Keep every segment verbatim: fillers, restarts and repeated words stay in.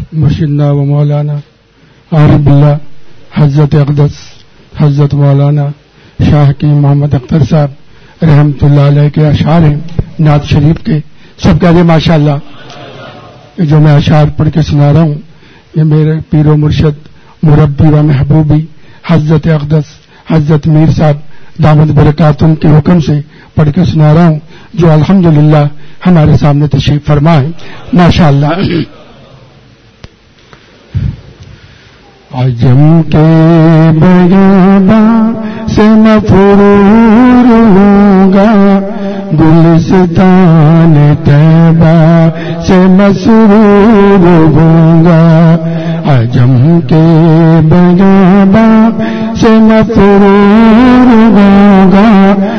مرشدنا و مولانا عارف باللہ حضرت اقدس حضرت مولانا شاہ کی محمد اختر صاحب رحمۃ اللہ علیہ کے اشعار ہیں نعت شریف کے. سب کہتے ہیں ماشاء اللہ. جو میں اشعار پڑھ کے سنا رہا ہوں یہ میرے پیر و مرشد مربی و محبوبی حضرت اقدس حضرت میر صاحب دامت برکاتہم کے حکم سے پڑھ کے سنا رہا ہوں جو الحمدللہ ہمارے سامنے تشریف فرما ہے. ماشاء اللہ. عجم کے بیاباں سے مفرور ہوں گا گلستان طیبہ سے مسرور ہوں گا. عجم کے بیاباں سے مفرور ہوں گا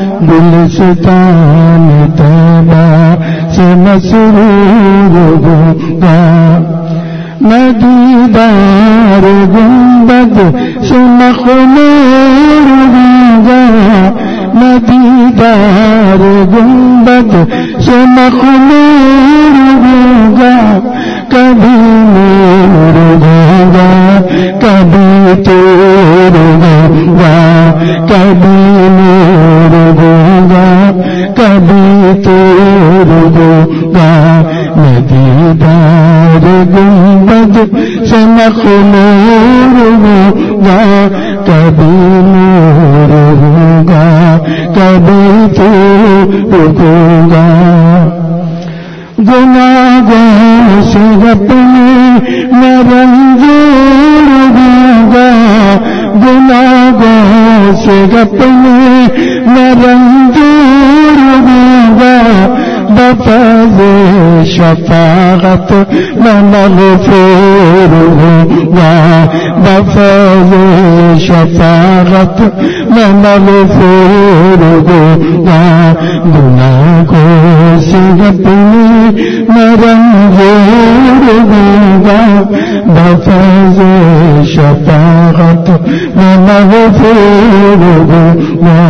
گلستان طیبہ سے مسرور ہوں گا. میں دیدار گنبد سے مخمور ہوں گا میں دیدار گنبد سے مخمور ہوں گا. کبھی نور ہوں گا کبھی تور ہوں گا کبھی نور ہوں گا کبھی تور ہوں گا. میں دیدار گنبد سے مخمور ہوں گا کبھی نور ہوں گا کبھی تور ہوں گا. گناہوں سے اپنے میں رنجور ہوں گا گناہوں سے اپنے میں رنجور ہوں گا. بفضل شفاعت میں مغفور ہوں گا بفضل شفاعت میں مغفور ہوں گا. گناہوں سے اپنے میں رنجور ہوں گا بفضل شفاعت میں مغفور ہوں گا.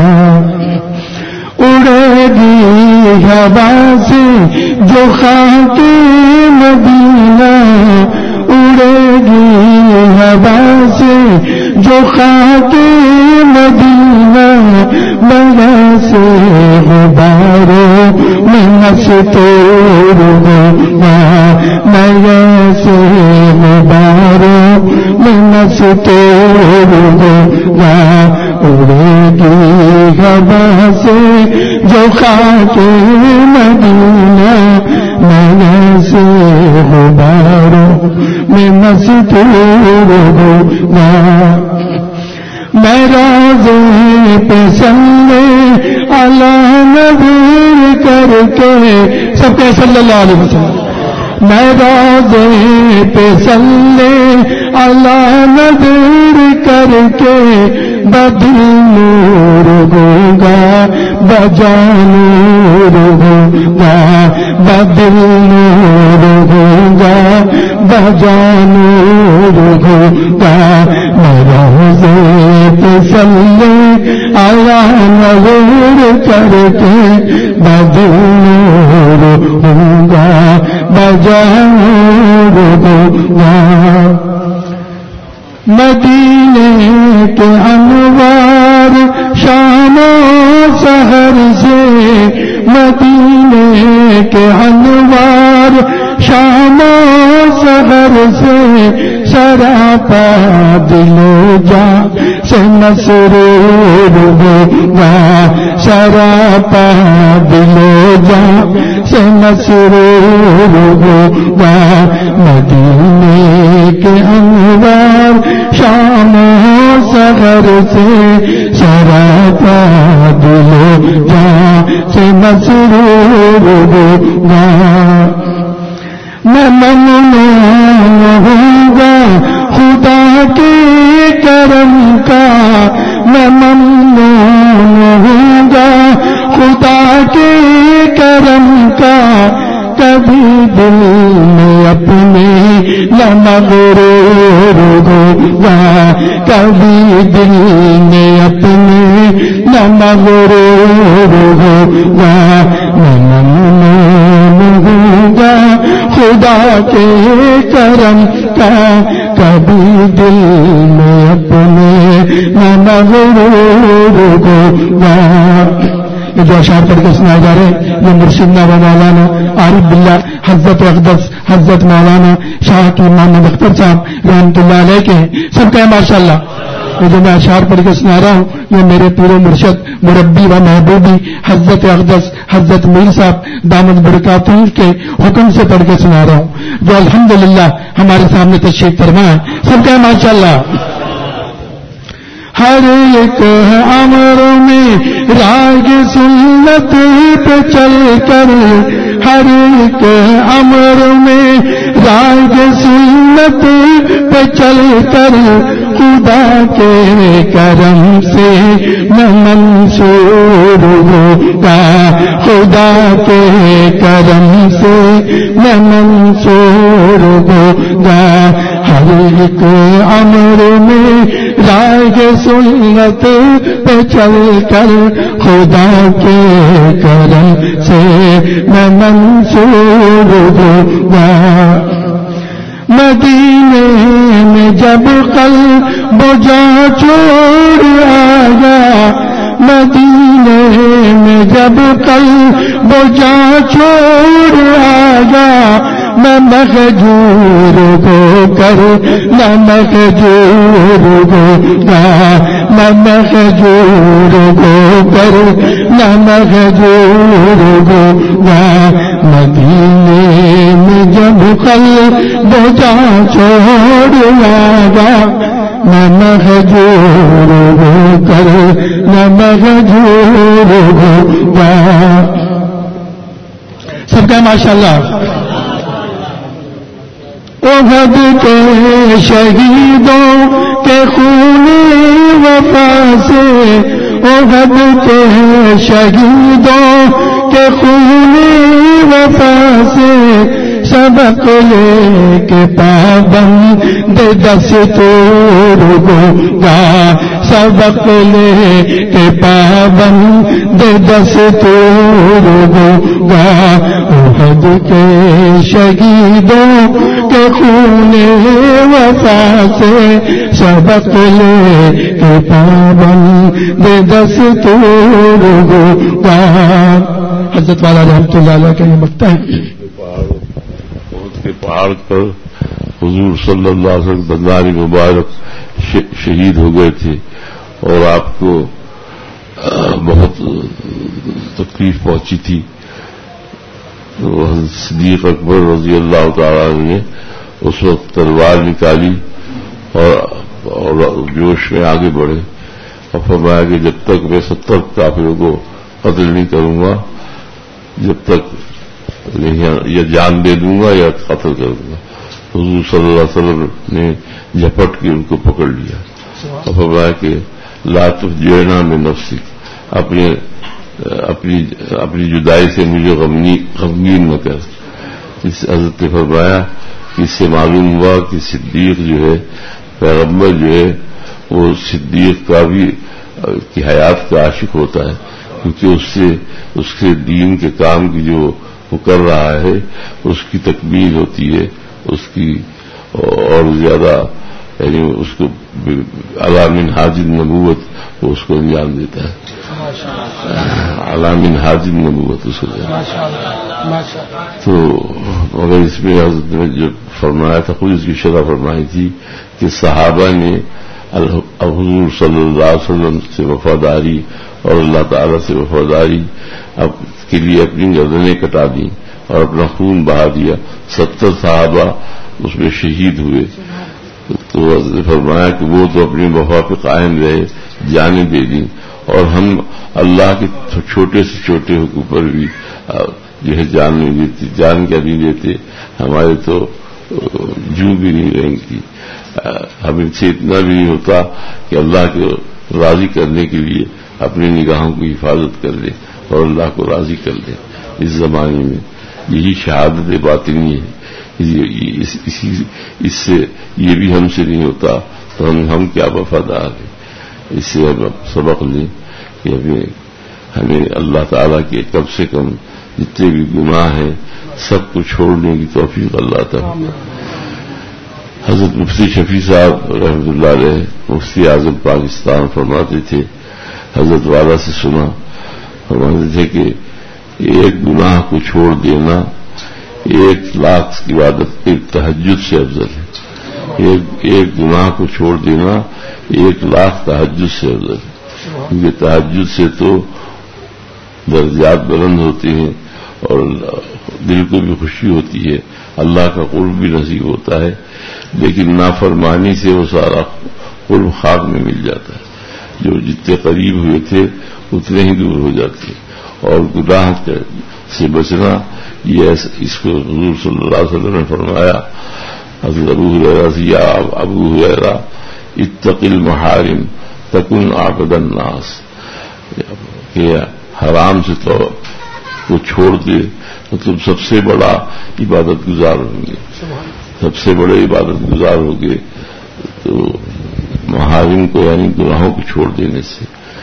اڑے گی ہوا سے جو خاک مدینہ اڑے گی ہوا سے جو خاک مدینہ بڑا سے غباروں میں مستور ہوں گا بڑا سے غباروں میں مستور ہوں گا. اڑے گی ہوا سے جو خاک مدینہ میں سے غباروں میں مستور ہوں گا. میں روضے پہ صلی علی نبی کر کے سب کے صلی اللہ علیہ وسلم میں روضے پہ صلی علی نبی کر کے بدل نور ہوں گا بجان نور ہوں گا بدل نور ہوں گا بجان نور ہوں گا. میں روضے پہ صلی علی نور کر کے بدل نور ہوں گا بجان نور ہوں گا. مدینے کے انوار شام و سحر سے مدینے کے انوار شام و سحر سے سراپا دل و جان سے مسرور ہوں گا سراپا دل و جان سے مسرور ہوں گا. مدینے کے انوار شام و سحر سے سراپا دل و جان سے مسرور ہوں گا. میں ممنون ہوں گا خدا کے کرم کا میں ممنون ہوں گا خدا کے کرم کا. کبھی دل میں اپنے نہ مغرور ہوں گا کبھی دل میں اپنے نہ مغرور ہوں گا. میں ممنون ہوں گا خدا کے کرم کا کبھی دل میں اپنے نہ مغرور ہوگا. یہ جو اشعار پڑھ کے سنائے جا رہے ہیں یہ مرشدنا و مولانا عارف باللہ حضرت اقدس حضرت مولانا شاہ کی محمد اختر صاحب رحمۃ اللہ علیہ کے ہیں. سب کا ماشاء اللہ. یہ جو میں اشعار پڑھ کے سنا رہا ہوں یہ میرے پورے مرشد مربی و محبوبی حضرت اقدس حضرت میر صاحب دامت برکاتہ کے حکم سے پڑھ کے سنا رہا ہوں جو الحمدللہ ہمارے سامنے تشریف فرما ہے. سب کا ماشاء اللہ. ہر ایک امر میں راگ سنت پہ چل کر ہر ایک امر میں راگ سنت پہ چل کر خدا کے کرم سے میں منصور ہوگا. خدا کے کرم سے میں منصور ہوگا. ہر ایک امر میں راگ سنت پہ چل کر خدا کے کرم سے میں منصور ہوگا. مدینے میں جب قلب جا چھوڑ آیا مدینے میں جب قلب جا چھوڑ آیا میں مہجور ہو کر نہ مہجور ہوگا. میں مہجور ہو کر نہ مہجور ہوگا. مدینے میں جب قلب جا چھوڑ آیا میں مہجور ہو کر نہ مہجور ہوگا. سب کا ماشاء اللہ. احد کے شہیدوں کے خون وفا سے احد کے شہیدوں کے خون وفا سے سبق لے کے پابند دستور ہوگا. سبق لے کے پابند دستور ہوگا. احد کے شہیدوں کے خون وفا سے سبق لے کے پابند دستور ہوگا. حضرت والا رحمۃ اللہ علیہ کا یہ مکتا ہے. کے پہاڑ پر حضور صلی اللہ علیہ وسلم بنداری مبارک شہید ہو گئے تھے اور آپ کو بہت تکلیف پہنچی تھی. تو حضرت صدیق اکبر رضی اللہ تعالیٰ نے اس وقت تلوار نکالی اور جوش میں آگے بڑھے اور فرمایا کہ جب تک میں ستر کافروں کو قتل نہیں کروں گا جب تک یا جان دے دوں گا یا قتل کر دوں گا. حضور صلی اللہ علیہ وسلم نے جھپٹ کے ان کو پکڑ لیا اور فرمایا کہ لا تفجعنا من نفسک اپنے اپنی اپنی جدائی سے مجھے غمگین نہ کر. اس حضرت نے فرمایا کہ اس سے معلوم ہوا کہ صدیق جو ہے پیغمبر جو ہے وہ صدیق کا بھی کی حیات کا عاشق ہوتا ہے کیونکہ اس سے اس کے دین کے کام کی جو وہ کر رہا ہے اس کی تکمیل ہوتی ہے اس کی اور زیادہ یعنی اس کو علامن حاجد نبوت وہ اس کو انجام دیتا ہے. علامن حاجد نبوت اس کو تو مگر اس میں حضرت نے جو فرمایا تھا خود اس کی شرح فرمائی تھی کہ صحابہ نے حضور صلی اللہ علیہ وسلم سے وفاداری اور اللہ تعالی سے وفاداری اب کے لیے اپنی گردنیں کٹا دیں اور اپنا خون بہا دیا. ستر صحابہ اس میں شہید ہوئے. تو حضرت نے فرمایا کہ وہ تو اپنی وفا پہ قائم رہے جانیں دے دیں اور ہم اللہ کے چھوٹے سے چھوٹے حکم پر بھی جو ہے جان نہیں دیتے. جان کیا نہیں دیتے ہمارے تو جو بھی نہیں رہیں گی. ہمیں سے اتنا بھی نہیں ہوتا کہ اللہ کو راضی کرنے کے لیے اپنی نگاہوں کی حفاظت کر لیں اور اللہ کو راضی کر لیں. اس زمانے میں یہی شہادت باطنی ہے. اس, اسی اس سے یہ بھی ہم سے نہیں ہوتا تو ہم ہم کیا وفادار ہیں. اس سے ہم سبق لیں کہ ہمیں ہمیں اللہ تعالیٰ کے کم سے کم جتنے بھی گناہ ہیں سب کو چھوڑنے کی توفیق اللہ تعالیٰ. حضرت مفتی شفیع صاحب رحمۃ اللہ علیہ مفتی اعظم پاکستان فرماتے تھے، حضرت والا سے سنا، فرماتے تھے کہ ایک گناہ کو چھوڑ دینا ایک لاکھ عبادت ایک تہجد سے افضل ہے. ایک ایک گناہ کو چھوڑ دینا ایک لاکھ تہجد سے افضل ہے، کیونکہ تہجد سے تو درجات بلند ہوتے ہیں اور دل کو بھی خوشی ہوتی ہے، اللہ کا قرب بھی نصیب ہوتا ہے، لیکن نافرمانی سے وہ سارا قرب خاک میں مل جاتا ہے. جو جتنے قریب ہوئے تھے اتنے ہی دور ہو جاتے ہیں. اور گناہ سے بچنا یہ اس کو حضور صلی اللہ علیہ وسلم نے فرمایا. حضرت ابو ہریرہ سے، یا ابو ہریرہ اتق المحارم تکن عبد الناس، کہ حرام سے تو وہ چھوڑ دے تو تم سب سے بڑا عبادت گزار ہوں گے، سب سے بڑے عبادت گزار ہوں گے. تو محارم کو یعنی گناہوں کو چھوڑ دینے سے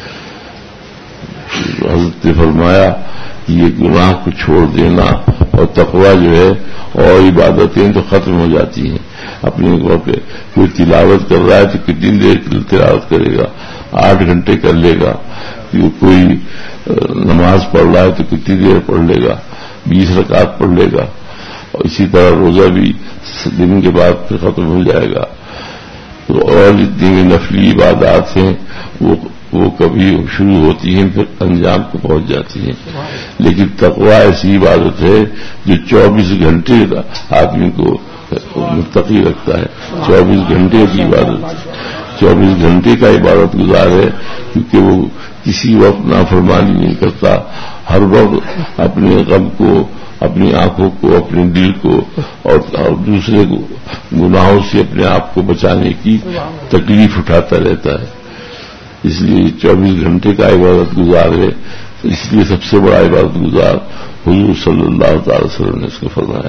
حضرت نے فرمایا یہ گناہ کو چھوڑ دینا اور تقویٰ جو ہے اور عبادتیں تو ختم ہو جاتی ہیں. اپنے وقت پہ کوئی تلاوت کر رہا ہے تو کتنی دیر تلاوت کرے گا؟ آٹھ گھنٹے کر لے گا. کوئی نماز پڑھ رہا ہے تو کتنی دیر پڑھ لے گا؟ بیس رکعت پڑھ لے گا. اور اسی طرح روزہ بھی دن کے بعد پھر ختم ہو جائے گا. تو اور جتنی بھی نفلی عبادات ہیں وہ وہ کبھی شروع ہوتی ہیں پھر انجام کو پہنچ جاتی ہیں. لیکن تقویٰ ایسی عبادت ہے جو چوبیس گھنٹے آدمی کو متقی رکھتا ہے. چوبیس گھنٹے کی عبادت، چوبیس گھنٹے کا عبادت گزار ہے، کیونکہ وہ کسی وقت نافرمانی نہیں کرتا. ہر وقت اپنے غم کو، اپنی آنکھوں کو، اپنے دل کو اور دوسرے گناہوں سے اپنے آپ کو بچانے کی تکلیف اٹھاتا رہتا ہے. اس لیے چوبیس گھنٹے کا عبادت گزار ہے. اس لیے سب سے بڑا عبادت گزار حضور صلی اللہ تعالی وسلم نے اس کو فرمایا.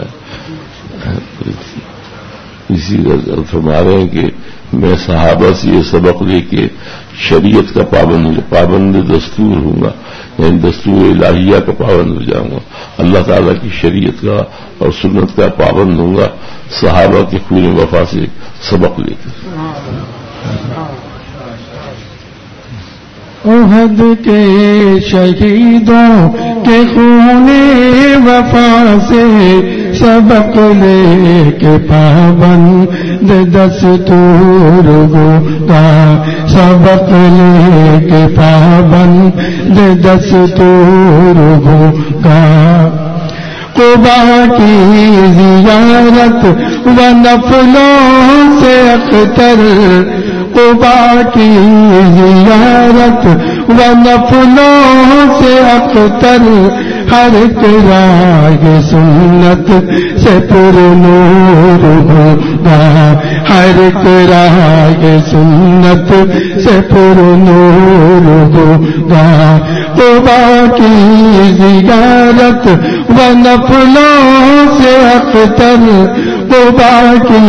اسی طرح فرما رہے ہیں کہ میں صحابہ سے یہ سبق لے کے شریعت کا پابند پابند دستور ہوں گا، یعنی دستور الہیہ کا پابند ہو جاؤں گا، اللہ تعالیٰ کی شریعت کا اور سنت کا پابند ہوں گا صحابہ کے خون وفا سے سبق لے کے. احد کے شہیدوں کے خون وفا سے سبق لے کے پابند دستور ہوگا، سبق لے کے پابند دستور ہوگا. قبا کی زیارت و نفلوں سے اختر، قبا کی زیارت و نفلوں سے اختر، ہر راہ سنت سے پر نور ہوگا، ہر راہ سنت سے پر نور ہوگا. قبا کی زیارت و نفلوں سے اختر، قبا کی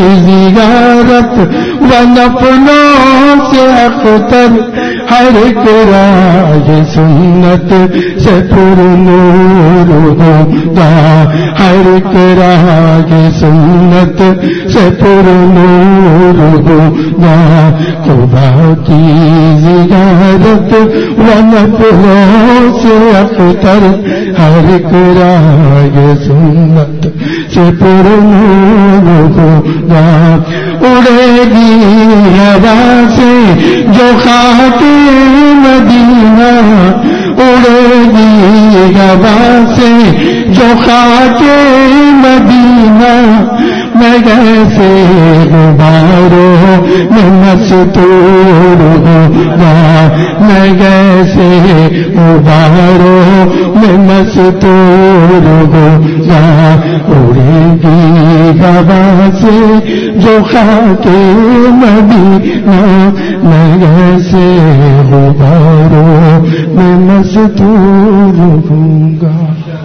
زیارت و نفلوں سے اختر، ہر راہ سنت سے پر نور ہوگا، ہر راہ سنت سے پر نور ہوگا. قبا کی زیارت و نفلوں سے اختر، ہر راہ سنت سے پر نور ہوگا. اڑے گی ہوا سے جو خاک مدینہ، اڑے گی ہوا سے جو خاک مدینہ، میں کیسے غباروں میں مستور ہوگا، میں کیسے غباروں میں مستور ہوگا. اڑے گی ہوا سے جو خاک مدینہ، میں کیسے غباروں میں مستور ہوں گا.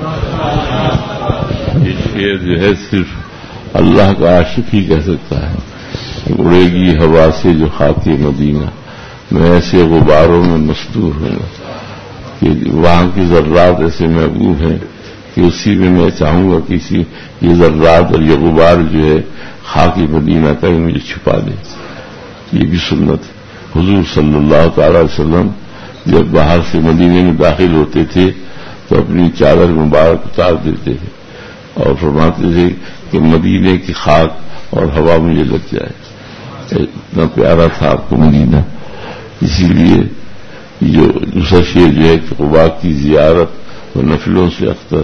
یہ شعر جو ہے صرف اللہ کا عاشق ہی کہہ سکتا ہے. اڑے گی ہوا سے جو خاک مدینہ، میں ایسے غباروں میں مستور ہوں گا. کہ وہاں کی ذرات ایسے محبوب ہیں کہ اسی میں میں چاہوں گا کہ اسی یہ ذرات اور یہ غبار جو ہے خاک مدینہ کا ہی مجھے چھپا دے. یہ بھی سنت ہے. حضور صلی اللہ تعالی علیہ وسلم جب باہر سے مدینے میں داخل ہوتے تھے تو اپنی چادر مبارک اتار دیتے تھے اور فرماتے تھے کہ مدینے کی خاک اور ہوا مجھے لگ جائے. اتنا پیارا تھا آپ کو مدینہ. اسی لیے جو دوسرا شعر جو ہے کہ قباء کی زیارت و نفلوں سے اختر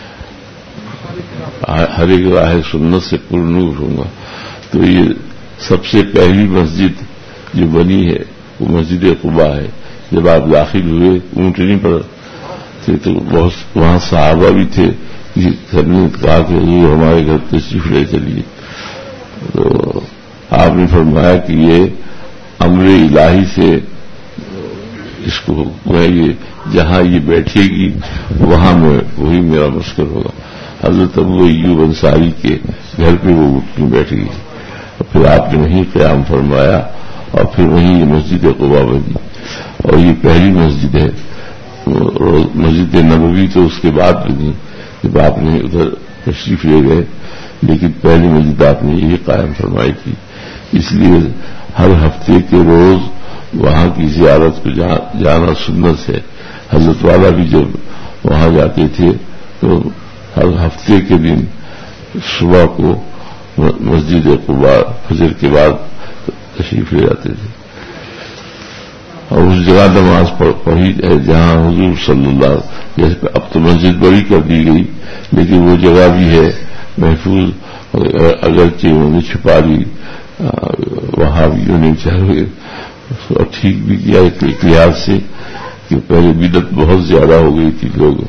ہر ایک راہ سنت سے پر نور ہوں گا. تو یہ سب سے پہلی مسجد جو بنی ہے وہ مسجد قباء ہے. جب آپ داخل ہوئے اونٹنی پر تھے تو بہت وہاں صحابہ بھی تھے. سب نے کہا کہ حضور ہمارے گھر تشریف لے چلیے. تو آپ نے فرمایا کہ یہ امر الہی سے اس کو میں یہ جہاں یہ بیٹھے گی وہاں میں وہی میرا مسکن ہوگا. حضرت ابو ایوب انصاری کے گھر پہ وہ اٹھ کے بیٹھ گئی. پھر آپ نے وہیں قیام فرمایا اور پھر وہیں یہ مسجد قباء بنی. اور یہ پہلی مسجد ہے. مسجد نبوی تو اس کے بعد بنی جب آپ نے ادھر تشریف لے گئے, لیکن پہلی مسجد آپ نے یہی قائم فرمائی تھی. اس لیے ہر ہفتے کے روز وہاں کی زیارت کو جانا سنت ہے. حضرت والا بھی جب وہاں جاتے تھے تو ہر ہفتے کے دن صبح کو مسجد قباء فجر کے بعد تشریف لے جاتے تھے اور اس جگہ نماز پڑھی ہے جہاں حضور صلی اللہ جیسے اب تو مسجد بڑی کر دی گئی لیکن وہ جگہ بھی ہے محفوظ. اگرچہ انہوں نے چھپا لی وہاں بھی انہیں چاہے اور ٹھیک بھی کیا ایک لحاظ سے کہ پہلے بدعت بہت زیادہ ہو گئی تھی. لوگ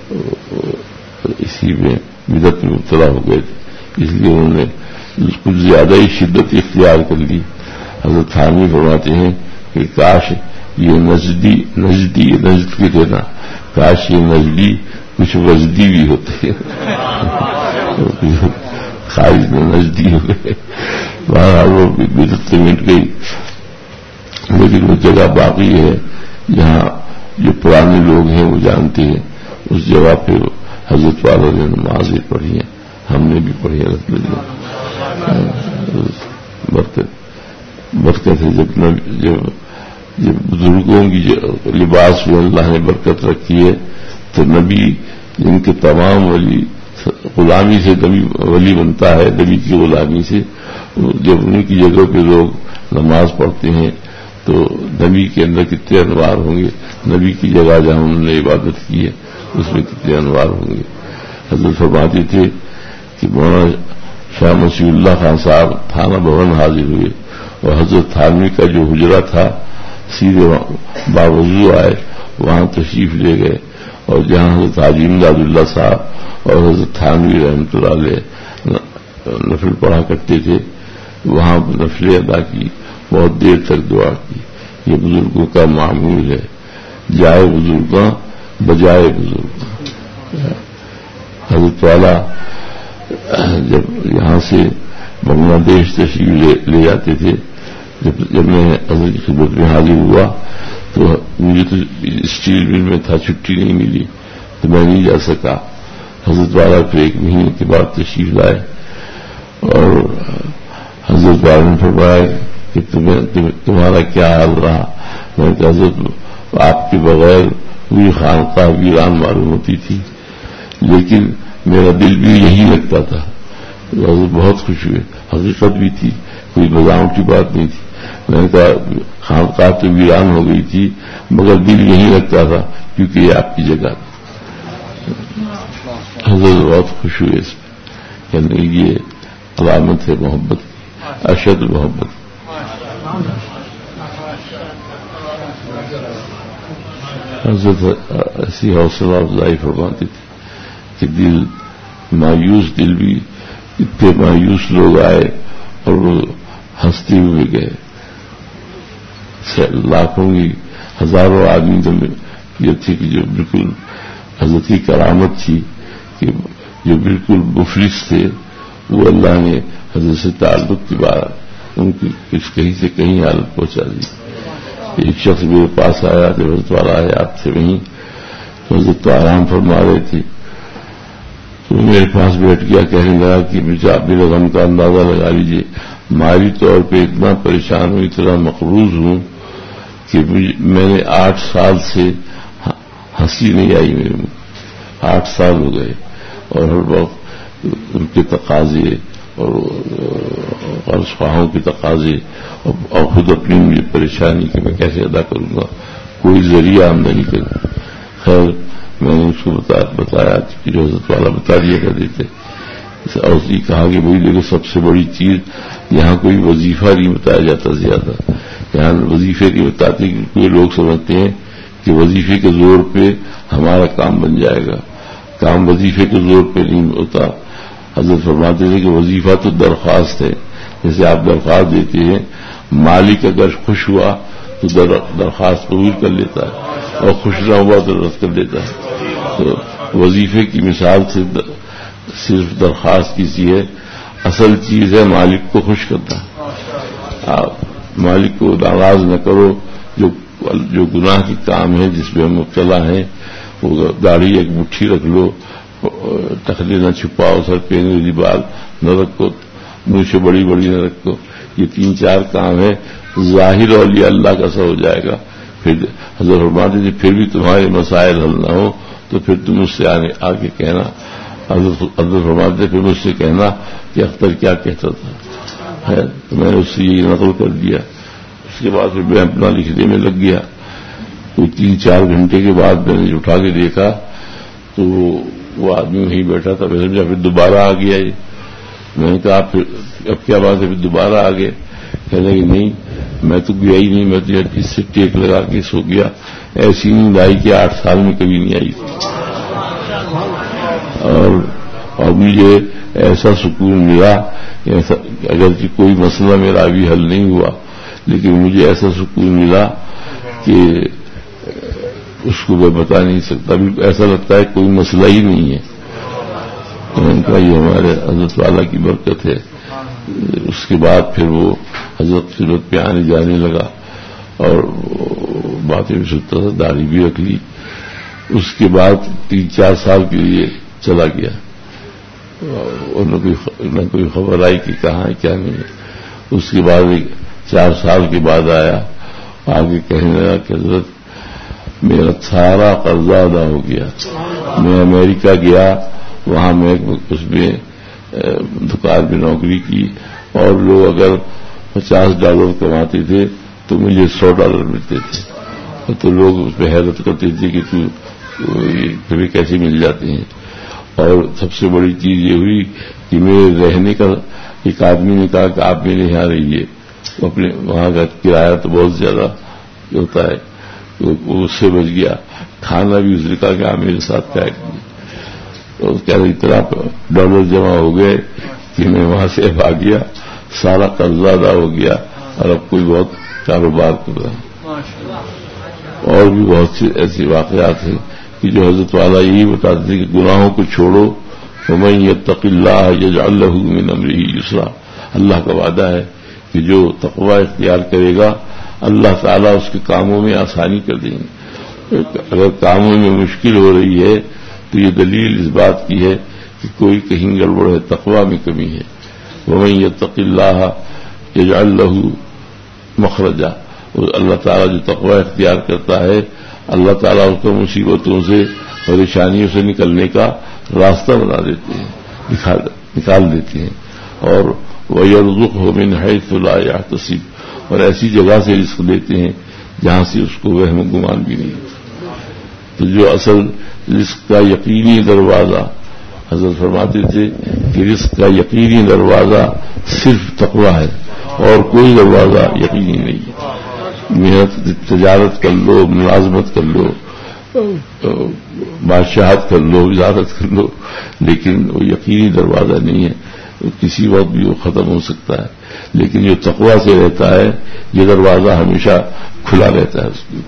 اسی میں بدعت میں مبتلا ہو گئے تھے. اس لیے انہوں نے کچھ زیادہ ہی شدت اختیار کر لی. حضرت تھانوی فرماتے ہیں کہ کاش یہ نجدی نجدی نجد کے تھے نا, کاش یہ نجدی کچھ وجدی بھی ہوتے خارج میں نجدی ہو گئے. وہاں وہ بدعت سے مٹ گئی لیکن وہ جگہ باقی ہے جہاں جو پرانے لوگ ہیں وہ جانتے ہیں. اس جگہ پہ حضرت والا نے نمازیں پڑھی ہیں, ہم نے بھی پڑھی الحمد للہ. برکت برکت ہے جب جب جب بزرگوں کی لباس میں اللہ نے برکت رکھی ہے تو نبی جن کے تمام ولی غلامی سے نبی ولی بنتا ہے, نبی کی غلامی سے جب انہیں کی جگہ پہ لوگ نماز پڑھتے ہیں تو نبی کے اندر کتنے انوار ہوں گے. نبی کی جگہ جہاں انہوں نے عبادت کی ہے اس میں کتنے انوار ہوں گے. حضرت فرماتے تھے کہ مولانا شاہ مسیح اللہ خان صاحب تھانہ بھون حاضر ہوئے اور حضرت تھانوی کا جو حجرہ تھا سیدھے باوضو آئے, وہاں تشریف لے گئے اور جہاں حضرت حاجی امداد اللہ صاحب اور حضرت تھانوی رحمۃ اللہ علیہ نفل پڑھا کرتے تھے وہاں نفلیں ادا کی, بہت دیر تک دعا کی. یہ بزرگوں کا معمول ہے, جائے بزرگاں بجائے بزرگ. حضرت والا جب یہاں سے بنگلہ دیش تشریف لے جاتے تھے, جب جب میں حضرت کی خدمت میں حاضر ہوا تو مجھے تو اسٹیل مل میں تھا, چھٹی نہیں ملی تو میں نہیں جا سکا. حضرت والا پھر ایک مہینے کے بعد تشریف لائے اور حضرت والا نے فرمایا کہ تمہیں تمہارا کیا حال رہا. میں نے کہا حضرت آپ کے بغیر پوری خانقاہ ویران معلوم ہوتی تھی لیکن میرا دل بھی یہی لگتا تھا. حضرت بہت خوش ہوئے, حقیقت بھی تھی, کوئی بذاؤں کی بات نہیں تھی. میں نے کہا خانقاہ تو ویران ہو گئی تھی مگر دل یہی لگتا تھا کیونکہ یہ آپ کی جگہ تھی. حضرت بہت خوش ہوئے اس میں, یعنی یہ علامت ہے محبت کی, اشد محبت. حضرت ایسی حوصلہ افزائی فرماتی تھی کہ دل مایوس دل بھی اتنے مایوس لوگ آئے اور وہ ہنستے ہوئے گئے. لاکھوں کی ہزاروں آدمی تو یہ تھی کہ جو بالکل حضرت کی کرامت تھی کہ جو بالکل مفلس تھے وہ اللہ نے حضرت سے تعلق کے بعد ان کی کچھ کہیں سے کہیں حالت پہنچا دی. ایک شخص میرے پاس آیا جب حضرت والا آیا آپ سے وہیں حضرت تو آرام فرما رہے تھے تو میرے پاس بیٹھ گیا، کہنے لگا کہ مجھے آپ میرے غم کا اندازہ لگا لیجیے، مالی طور پہ اتنا پریشان ہوں، اتنا مقروض ہوں کہ میں نے آٹھ سال سے ہنسی نہیں آئی میرے منہ، آٹھ سال ہو گئے، اور ہر وقت ان کے تقاضے اور قرض خواہوں کے تقاضے اور خود اپنی مجھے پریشانی کہ میں کیسے ادا کروں گا، کوئی ذریعہ آمدنی کروں۔ خیر میں نے اس کو بتایا کہ جو حضرت والا بتا دیا کرتے تھے، اور اس نے کہا کہ وہی دیکھو سب سے بڑی چیز یہاں کوئی وظیفہ نہیں بتایا جاتا زیادہ، یہاں وظیفے کی بتاتے کہ کوئی لوگ سمجھتے ہیں کہ وظیفے کے زور پہ ہمارا کام بن جائے گا، کام وظیفے کے زور پہ نہیں ہوتا۔ حضرت فرماتے تھے کہ وظیفہ تو درخواست ہے، جیسے آپ درخواست دیتے ہیں، مالک اگر خوش ہوا تو درخواست قبول کر لیتا ہے، اور خوش نہ ہوا تو رد کر دیتا ہے۔ تو وظیفے کی مثال سے صرف درخواست کسی ہے، اصل چیز ہے مالک کو خوش کرنا۔ آپ مالک کو ناراض نہ کرو، جو جو گناہ کے کام ہے جس میں ہم مبتلا ہیں، وہ داڑھی ایک مٹھی رکھ لو، ٹخلے نہ چھپاؤ، سر پہ انگریزی بال نہ رکھو، منہ سے بڑی بڑی نہ رکھو، یہ تین چار کام ہے، ظاہر اولیاء اللہ کا سا ہو جائے گا۔ پھر حضرت فرماتے تھے پھر بھی تمہارے مسائل حل نہ ہو تو پھر تم مجھ سے آنے آگے کہنا۔ حضرت فرماتے تھے پھر مجھ سے کہنا کہ اختر کیا کہتا تھا، ہے تو میں نے اس سے یہ نقل کر دیا۔ اس کے بعد پھر میں اپنا لکھنے میں لگ گیا۔ کوئی تین چار گھنٹے کے بعد میں نے اٹھا کے دیکھا تو وہ آدمی وہیں بیٹھا تھا، میں سمجھا پھر دوبارہ آ گیا یہ۔ میں نے کہا پھر اب کیا بات ہے، پھر دوبارہ آ گئے؟ کہنے کہ نہیں میں تو گیا ہی نہیں، میں تو اس سے ٹیک لگا کے سو گیا، ایسی نیند آئی کہ آٹھ سال میں کبھی نہیں آئی تھی، اور اور مجھے ایسا سکون ملا، ایسا اگرچہ کوئی مسئلہ میرا ابھی حل نہیں ہوا لیکن مجھے ایسا سکون ملا کہ اس کو میں بتا نہیں سکتا، بالکل ایسا لگتا ہے کوئی مسئلہ ہی نہیں ہے۔ ان کا یہ ہمارے حضرت والا کی برکت ہے۔ اس کے بعد پھر وہ حضرت خدمت پہ آنے جانے لگا اور باتیں بھی سنتا تھا، داڑھی بھی رکھ لی۔ اس کے بعد تین چار سال کے لیے چلا گیا، نہ کوئی خبر آئی کہ کہاں ہے کیا نہیں ہے۔ اس کے بعد ایک چار سال کے بعد آیا، آگے کہنے لگا کہ حضرت میرا سارا قرضہ ادا ہو گیا، میں امریکہ گیا، وہاں میں اس میں دکان میں نوکری کی، اور لوگ اگر پچاس ڈالر کماتے تھے تو مجھے سو ڈالر ملتے تھے، تو لوگ اس پہ حیرت کرتے تھے کہ تو تمہیں کیسے مل جاتے ہیں۔ اور سب سے بڑی چیز یہ ہوئی کہ میرے رہنے کا ایک آدمی نے کہا کہ آپ میرے یہاں رہیے، اپنے وہاں کا کرایہ تو بہت زیادہ ہوتا ہے، تو اس سے بچ گیا، کھانا بھی اس نے کہا کہ آپ میرے ساتھ کھائے۔ تو کہہ رہے اتنا ڈالر جمع ہو گئے کہ میں وہاں سے بھاگ گیا، سارا قرضہ ادا ہو گیا، اور اب کوئی بہت کاروبار کر رہا ہے۔ اور بھی بہت سے ایسے واقعات ہیں کہ جو حضرت والا یہی بتاتے تھے کہ گناہوں کو چھوڑو، ومن یتق اللہ یجعل لہ من امرہ یسرا، اللہ کا وعدہ ہے کہ جو تقوی اختیار کرے گا اللہ تعالیٰ اس کے کاموں میں آسانی کر دیں گے۔ اگر کاموں میں مشکل ہو رہی ہے تو یہ دلیل اس بات کی ہے کہ کوئی کہیں گڑبڑ ہے، تقوی میں کمی ہے۔ ومن یتق اللہ یجعل لہ مخرجا، اللہ تعالیٰ جو تقوی اختیار کرتا ہے اللہ تعالیٰ اس کو مصیبتوں سے پریشانیوں سے نکلنے کا راستہ بنا دیتے ہیں، نکال دیتے ہیں، اور وَيَرْزُقْهُ مِنْ حَيْثُ لَا يَحْتَسِبُ، اور ایسی جگہ سے رزق دیتے ہیں جہاں سے اس کو وہم و گمان بھی نہیں۔ تو جو اصل رزق کا یقینی دروازہ، حضرت فرماتے تھے کہ رزق کا یقینی دروازہ صرف تقوی ہے اور کوئی دروازہ یقینی نہیں ہے۔ محنت تجارت کر لو، ملازمت کر لو، بادشاہت کر لو، وزارت کر لو، لیکن وہ یقینی دروازہ نہیں ہے، کسی وقت بھی وہ ختم ہو سکتا ہے۔ لیکن جو تقوی سے رہتا ہے یہ دروازہ ہمیشہ کھلا رہتا ہے، اس کی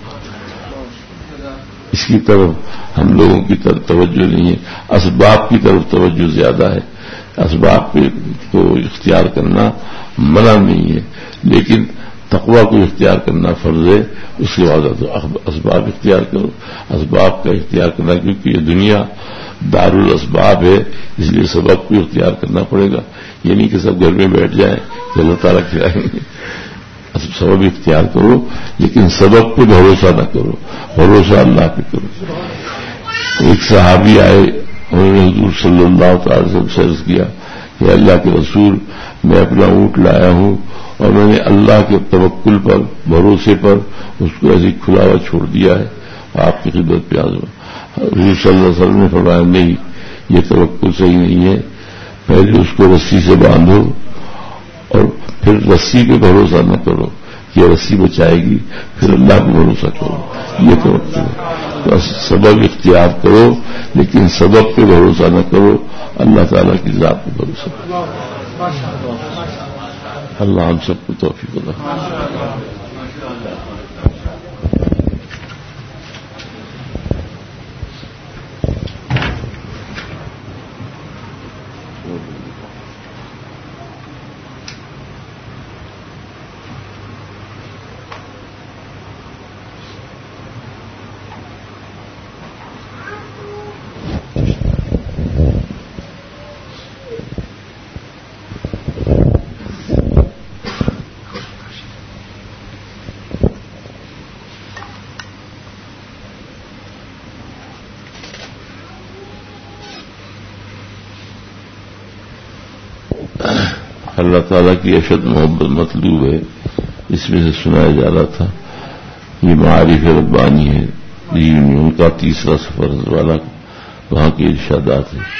اس کی طرف ہم لوگوں کی طرف توجہ نہیں ہے، اسباب کی طرف توجہ زیادہ ہے۔ اسباب کو اختیار کرنا منع نہیں ہے، لیکن تقوی کو اختیار کرنا فرض ہے، اس کے بعد اسباب اختیار کرو، اسباب کا اختیار کرنا، کیونکہ یہ دنیا دار الاسباب ہے، اس لیے سبب کو اختیار کرنا پڑے گا. یہ نہیں کہ سب گھر میں بیٹھ جائیں کہ اللہ تعالیٰ کھلائیں گے. سبب اختیار کرو لیکن سبب پہ بھروسہ نہ کرو، بھروسہ اللہ پہ کرو. ایک صحابی آئے، انہوں نے حضور صلی اللہ تعالی وسلم سے عرض کیا کہ اللہ کے رسول، میں اپنا اونٹ لایا ہوں اور میں نے اللہ کے توکل پر، بھروسے پر اس کو ایسے کھلا ہوا چھوڑ دیا ہے، آپ کی خدمت پہ حاضر ہوں. حضور صلی اللہ علیہ وسلم نے فرمایا نہیں، یہ توکل صحیح نہیں ہے، پہلے اس کو رسی سے باندھو اور پھر رسی پہ بھروسہ نہ کرو کہ رسی بچائے گی، پھر اللہ پہ بھروسہ کرو. یہ توکل ہے. بس سبب اختیار کرو لیکن سبب پہ بھروسہ نہ کرو، اللہ تعالیٰ کی ذات پہ بھروسہ کرو. اللہ ہم سب کو توفیق عطا. اللہ تعالیٰ کی اشد محبت مطلوب ہے. اس میں سے سنایا جا رہا تھا، یہ معارف ربانی ہے، ان کا تیسرا سفر والا وہاں کے ارشادات ہیں.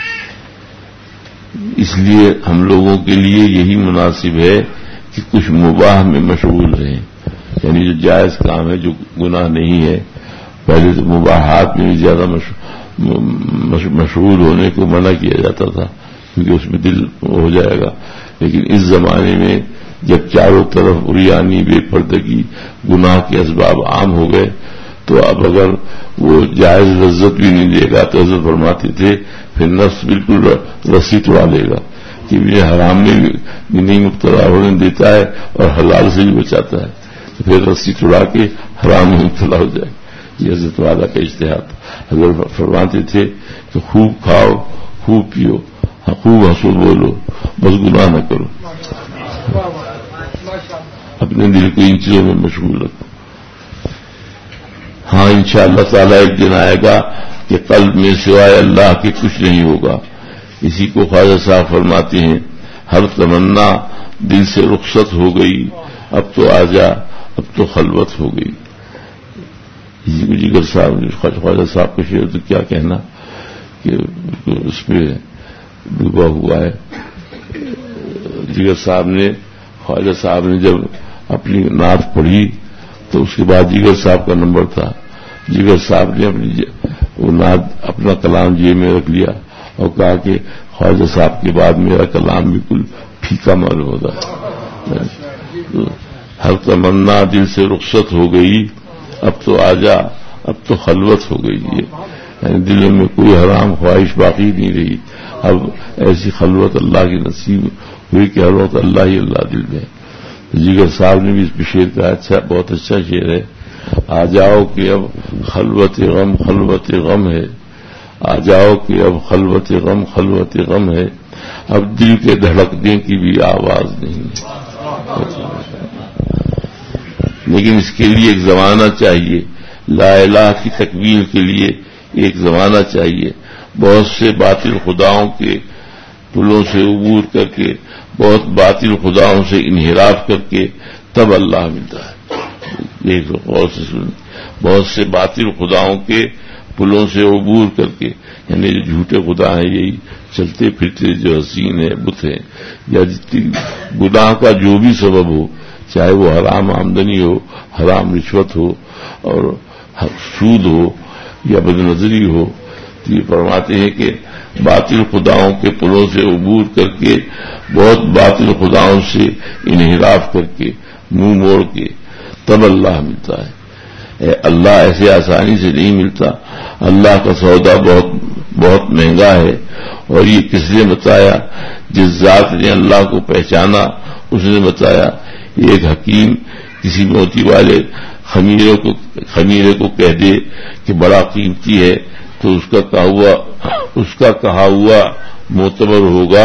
اس لیے ہم لوگوں کے لیے یہی مناسب ہے کہ کچھ مباح میں مشغول رہیں، یعنی جو جائز کام ہے، جو گناہ نہیں ہے. پہلے تو مباحات میں بھی زیادہ مشغول ہونے کو منع کیا جاتا تھا کیونکہ اس میں دل ہو جائے گا، لیکن اس زمانے میں جب چاروں طرف عریانی، بے پردگی، گناہ کے اسباب عام ہو گئے تو اب اگر وہ جائز لذت بھی نہیں دے گا تو حضرت فرماتے تھے پھر نفس بالکل رسی توڑا لے گا کہ یہ حرام میں بھی نہیں مبتلا ہونے دیتا ہے اور حلال سے بھی بچاتا ہے، تو پھر رسی توڑا کے حرام میں مبتلا ہو جائے. یہ حضرت والا کا اجتہاد. حضرت فرماتے تھے کہ خوب کھاؤ، خوب پیو، خوب ہنسو بولو، بس گناہ نہ کرو، اپنے دل کو ان چیزوں میں مشغول رکھو. ہاں انشاءاللہ تعالیٰ ایک دن آئے گا کہ قلب میں سوائے اللہ کے کچھ نہیں ہوگا. اسی کو خواجہ صاحب فرماتے ہیں، ہر تمنا دل سے رخصت ہو گئی، اب تو آجا، اب تو خلوت ہو گئی. اسی کو جگر صاحب، خواجہ صاحب کا شعر تو کیا کہنا کہ اس پہ ڈوبا ہوا ہے. جگر صاحب نے، خواجہ صاحب نے جب اپنی نعت پڑھی تو اس کے بعد جگر صاحب کا نمبر تھا. جگر صاحب نے اپنی وہ نعت، اپنا کلام جیب میں رکھ لیا اور کہا کہ خواجہ صاحب کے بعد میرا کلام بالکل پھیکا معلوم ہوتا. ہر تمنا دل سے رخصت ہو گئی، اب تو آجا، اب تو خلوت ہو گئی. یعنی دل میں کوئی حرام خواہش باقی نہیں رہی. اب ایسی خلوت اللہ کی نصیب ہوئی کہ ہر وقت اللہ ہی اللہ دل میں. جگر صاحب نے بھی اس پہ شعر کہا، اچھا، بہت اچھا شعر ہے. آ جاؤ کہ اب خلوت غم خلوت غم ہے، آ جاؤ کہ اب خلوت غم خلوت غم ہے، اب دل کے دھڑکنے کی بھی آواز نہیں ہے. لیکن اس کے لیے ایک زمانہ چاہیے، لا الہ کی تکمیل کے لیے ایک زمانہ چاہیے. بہت سے باطل خداؤں کے پلوں سے عبور کر کے، بہت باطل خداؤں سے انحراف کر کے تب اللہ ملتا ہے. دیکھ لو، غور سے سن، بہت سے باطل خداؤں کے پلوں سے عبور کر کے، یعنی جو جھوٹے خدا ہیں، یہی چلتے پھرتے جو حسین ہیں، بت ہیں، یا جتنی گناہ کا جو بھی سبب ہو، چاہے وہ حرام آمدنی ہو، حرام رشوت ہو اور سود ہو یا بد نظری ہو، تو یہ فرماتے ہیں کہ باطل خداؤں کے پلوں سے عبور کر کے، بہت باطل خداؤں سے انحراف کر کے، منہ موڑ کے تب اللہ ملتا ہے. اے اللہ ایسے آسانی سے نہیں ملتا، اللہ کا سودا بہت بہت مہنگا ہے۔ اور یہ کس نے بتایا؟ جس ذات نے اللہ کو پہچانا اس نے بتایا۔ ایک حکیم کسی موتی والے خمیرے کو خمیرے کو کہہ دے کہ بڑا قیمتی ہے تو اس کا کہا ہوا اس کا کہا ہوا معتبر ہوگا،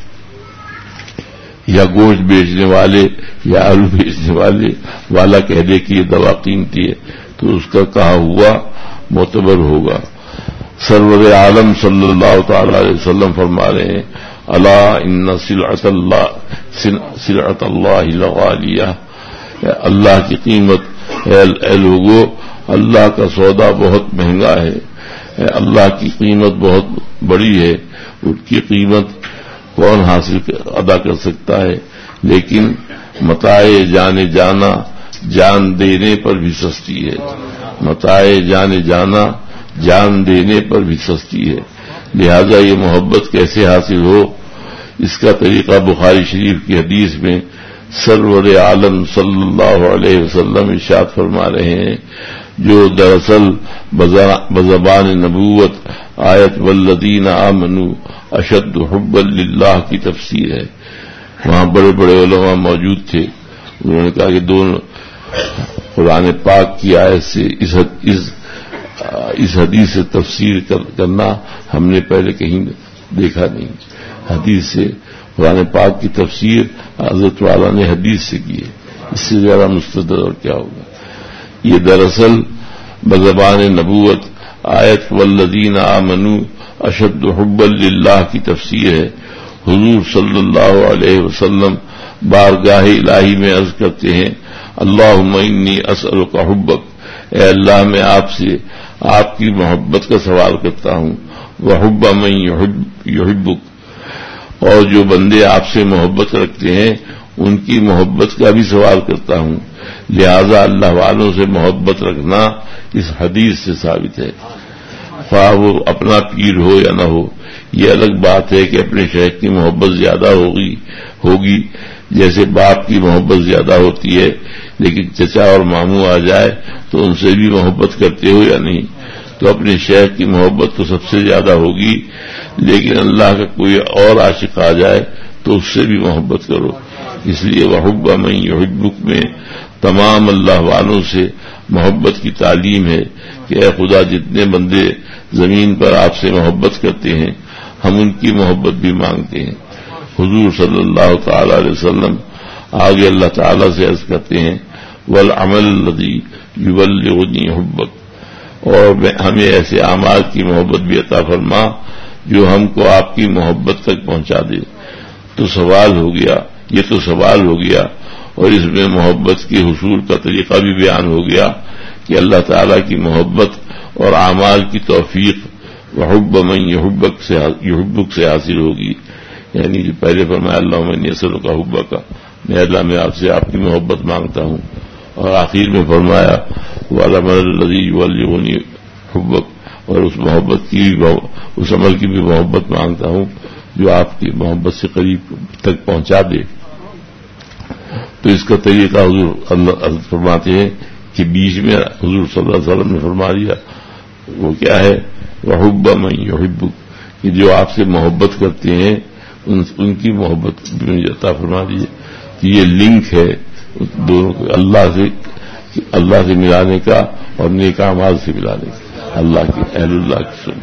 یا گوشت بیچنے والے یا آلو بیچنے والے والا کہہ دے کہ یہ دوا قیمتی ہے تو اس کا کہا ہوا معتبر ہوگا۔ سرور عالم صلی اللہ تعالی علیہ وسلم فرما رہے ہیں الا ان سلعۃ اللہ سلعۃ اللہ لغالیہ، اللہ کی قیمت، اے لوگو اللہ کا سودا بہت مہنگا ہے، اللہ کی قیمت بہت بڑی ہے، اس کی قیمت کون حاصل ادا کر سکتا ہے؟ لیکن متاع جانے جانا جان دینے پر بھی سستی ہے، متاع جانے جانا جان دینے پر بھی سستی ہے۔ لہذا یہ محبت کیسے حاصل ہو، اس کا طریقہ بخاری شریف کی حدیث میں سرور عالم صلی اللہ علیہ وسلم ارشاد فرما رہے ہیں، جو دراصل بزبان نبوت آیت والذین آمنوا اشد حبا للہ کی تفسیر ہے۔ وہاں بڑے بڑے علماء موجود تھے، انہوں نے کہا کہ دونوں قرآن پاک کی آیت سے اس اس اس حدیث سے تفسیر کرنا ہم نے پہلے کہیں دیکھا نہیں۔ حدیث سے قرآن پاک کی تفسیر حضرت والا نے حدیث سے کی ہے، اس سے زیادہ مستدل اور کیا ہوگا۔ یہ دراصل بزبان نبوت آیت والذین آمنوا اشد حبا للہ کی تفسیر ہے۔ حضور صلی اللہ علیہ وسلم بارگاہ الہی میں عرض کرتے ہیں اللہم انی اسألک حبک، اے اللہ میں آپ سے آپ کی محبت کا سوال کرتا ہوں، وحب من یحبک، اور جو بندے آپ سے محبت رکھتے ہیں ان کی محبت کا بھی سوال کرتا ہوں۔ لہذا اللہ والوں سے محبت رکھنا اس حدیث سے ثابت ہے، خواہ وہ اپنا پیر ہو یا نہ ہو۔ یہ الگ بات ہے کہ اپنے شیخ کی محبت زیادہ ہوگی ہوگی جیسے باپ کی محبت زیادہ ہوتی ہے، لیکن چچا اور ماموں آ جائے تو ان سے بھی محبت کرتے ہو یا نہیں؟ تو اپنے شیخ کی محبت تو سب سے زیادہ ہوگی، لیکن اللہ کا کوئی اور عاشق آ جائے تو اس سے بھی محبت کرو۔ اس لیے وحب من یحبک میں تمام اللہ والوں سے محبت کی تعلیم ہے کہ اے خدا جتنے بندے زمین پر آپ سے محبت کرتے ہیں ہم ان کی محبت بھی مانگتے ہیں۔ حضور صلی اللہ تعالی علیہ وسلم آگے اللہ تعالی سے عرض کرتے ہیں والعمل الذی یبلغنی حبک، اور ہمیں ایسے اعمال کی محبت بھی عطا فرما جو ہم کو آپ کی محبت تک پہنچا دے۔ تو سوال ہو گیا، یہ تو سوال ہو گیا، اور اس میں محبت کے حصول کا طریقہ بھی بیان ہو گیا کہ اللہ تعالیٰ کی محبت اور اعمال کی توفیق وحب من یحبک سے یحبک سے حاصل ہوگی۔ یعنی جو پہلے فرمایا اللہم انی اسألک حبک، میں اللہ میں آپ سے آپ کی محبت مانگتا ہوں، اور آخر میں فرمایا والعمل الذی یبلغنی حبک، اور اس محبت کی اس عمل کی بھی محبت مانگتا ہوں جو آپ کی محبت سے قریب تک پہنچا دے۔ تو اس کا طریقہ حضور اللہ فرماتے ہیں کہ بیچ میں حضور صلی اللہ علیہ وسلم نے فرما دیا، وہ کیا ہے وحب من یحبک، کہ جو آپ سے محبت کرتے ہیں ان, ان کی محبت بھی عطا فرما دیجیے۔ کہ یہ لنک ہے دونوں کو، اللہ سے اللہ سے ملانے کا اور نیک اعمال سے ملانے کا، اللہ کی اہل اللہ کی سن۔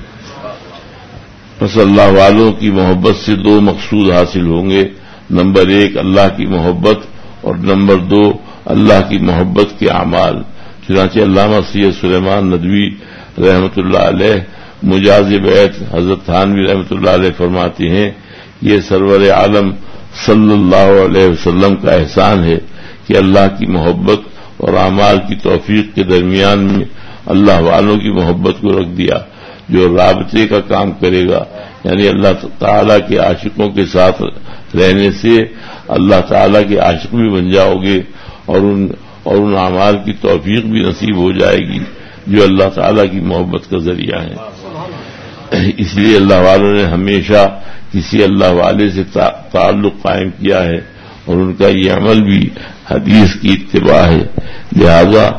بس اللہ والوں کی محبت سے دو مقصود حاصل ہوں گے، نمبر ایک اللہ کی محبت، اور نمبر دو اللہ کی محبت کے اعمال۔ چنانچہ علامہ سید سلیمان ندوی رحمۃ اللہ علیہ مجاز بیعت حضرت تھانوی رحمۃ اللہ علیہ فرماتے ہیں یہ سرور عالم صلی اللہ علیہ وسلم کا احسان ہے کہ اللہ کی محبت اور اعمال کی توفیق کے درمیان میں اللہ والوں کی محبت کو رکھ دیا۔ جو رابطے کا کام کرے گا، یعنی اللہ تعالیٰ کے عاشقوں کے ساتھ رہنے سے اللہ تعالیٰ کے عاشق بھی بن جاؤ گے، اور ان اور ان اعمال کی توفیق بھی نصیب ہو جائے گی جو اللہ تعالیٰ کی محبت کا ذریعہ ہے۔ اس لیے اللہ والوں نے ہمیشہ کسی اللہ والے سے تعلق قائم کیا ہے، اور ان کا یہ عمل بھی حدیث کی اتباع ہے۔ لہذا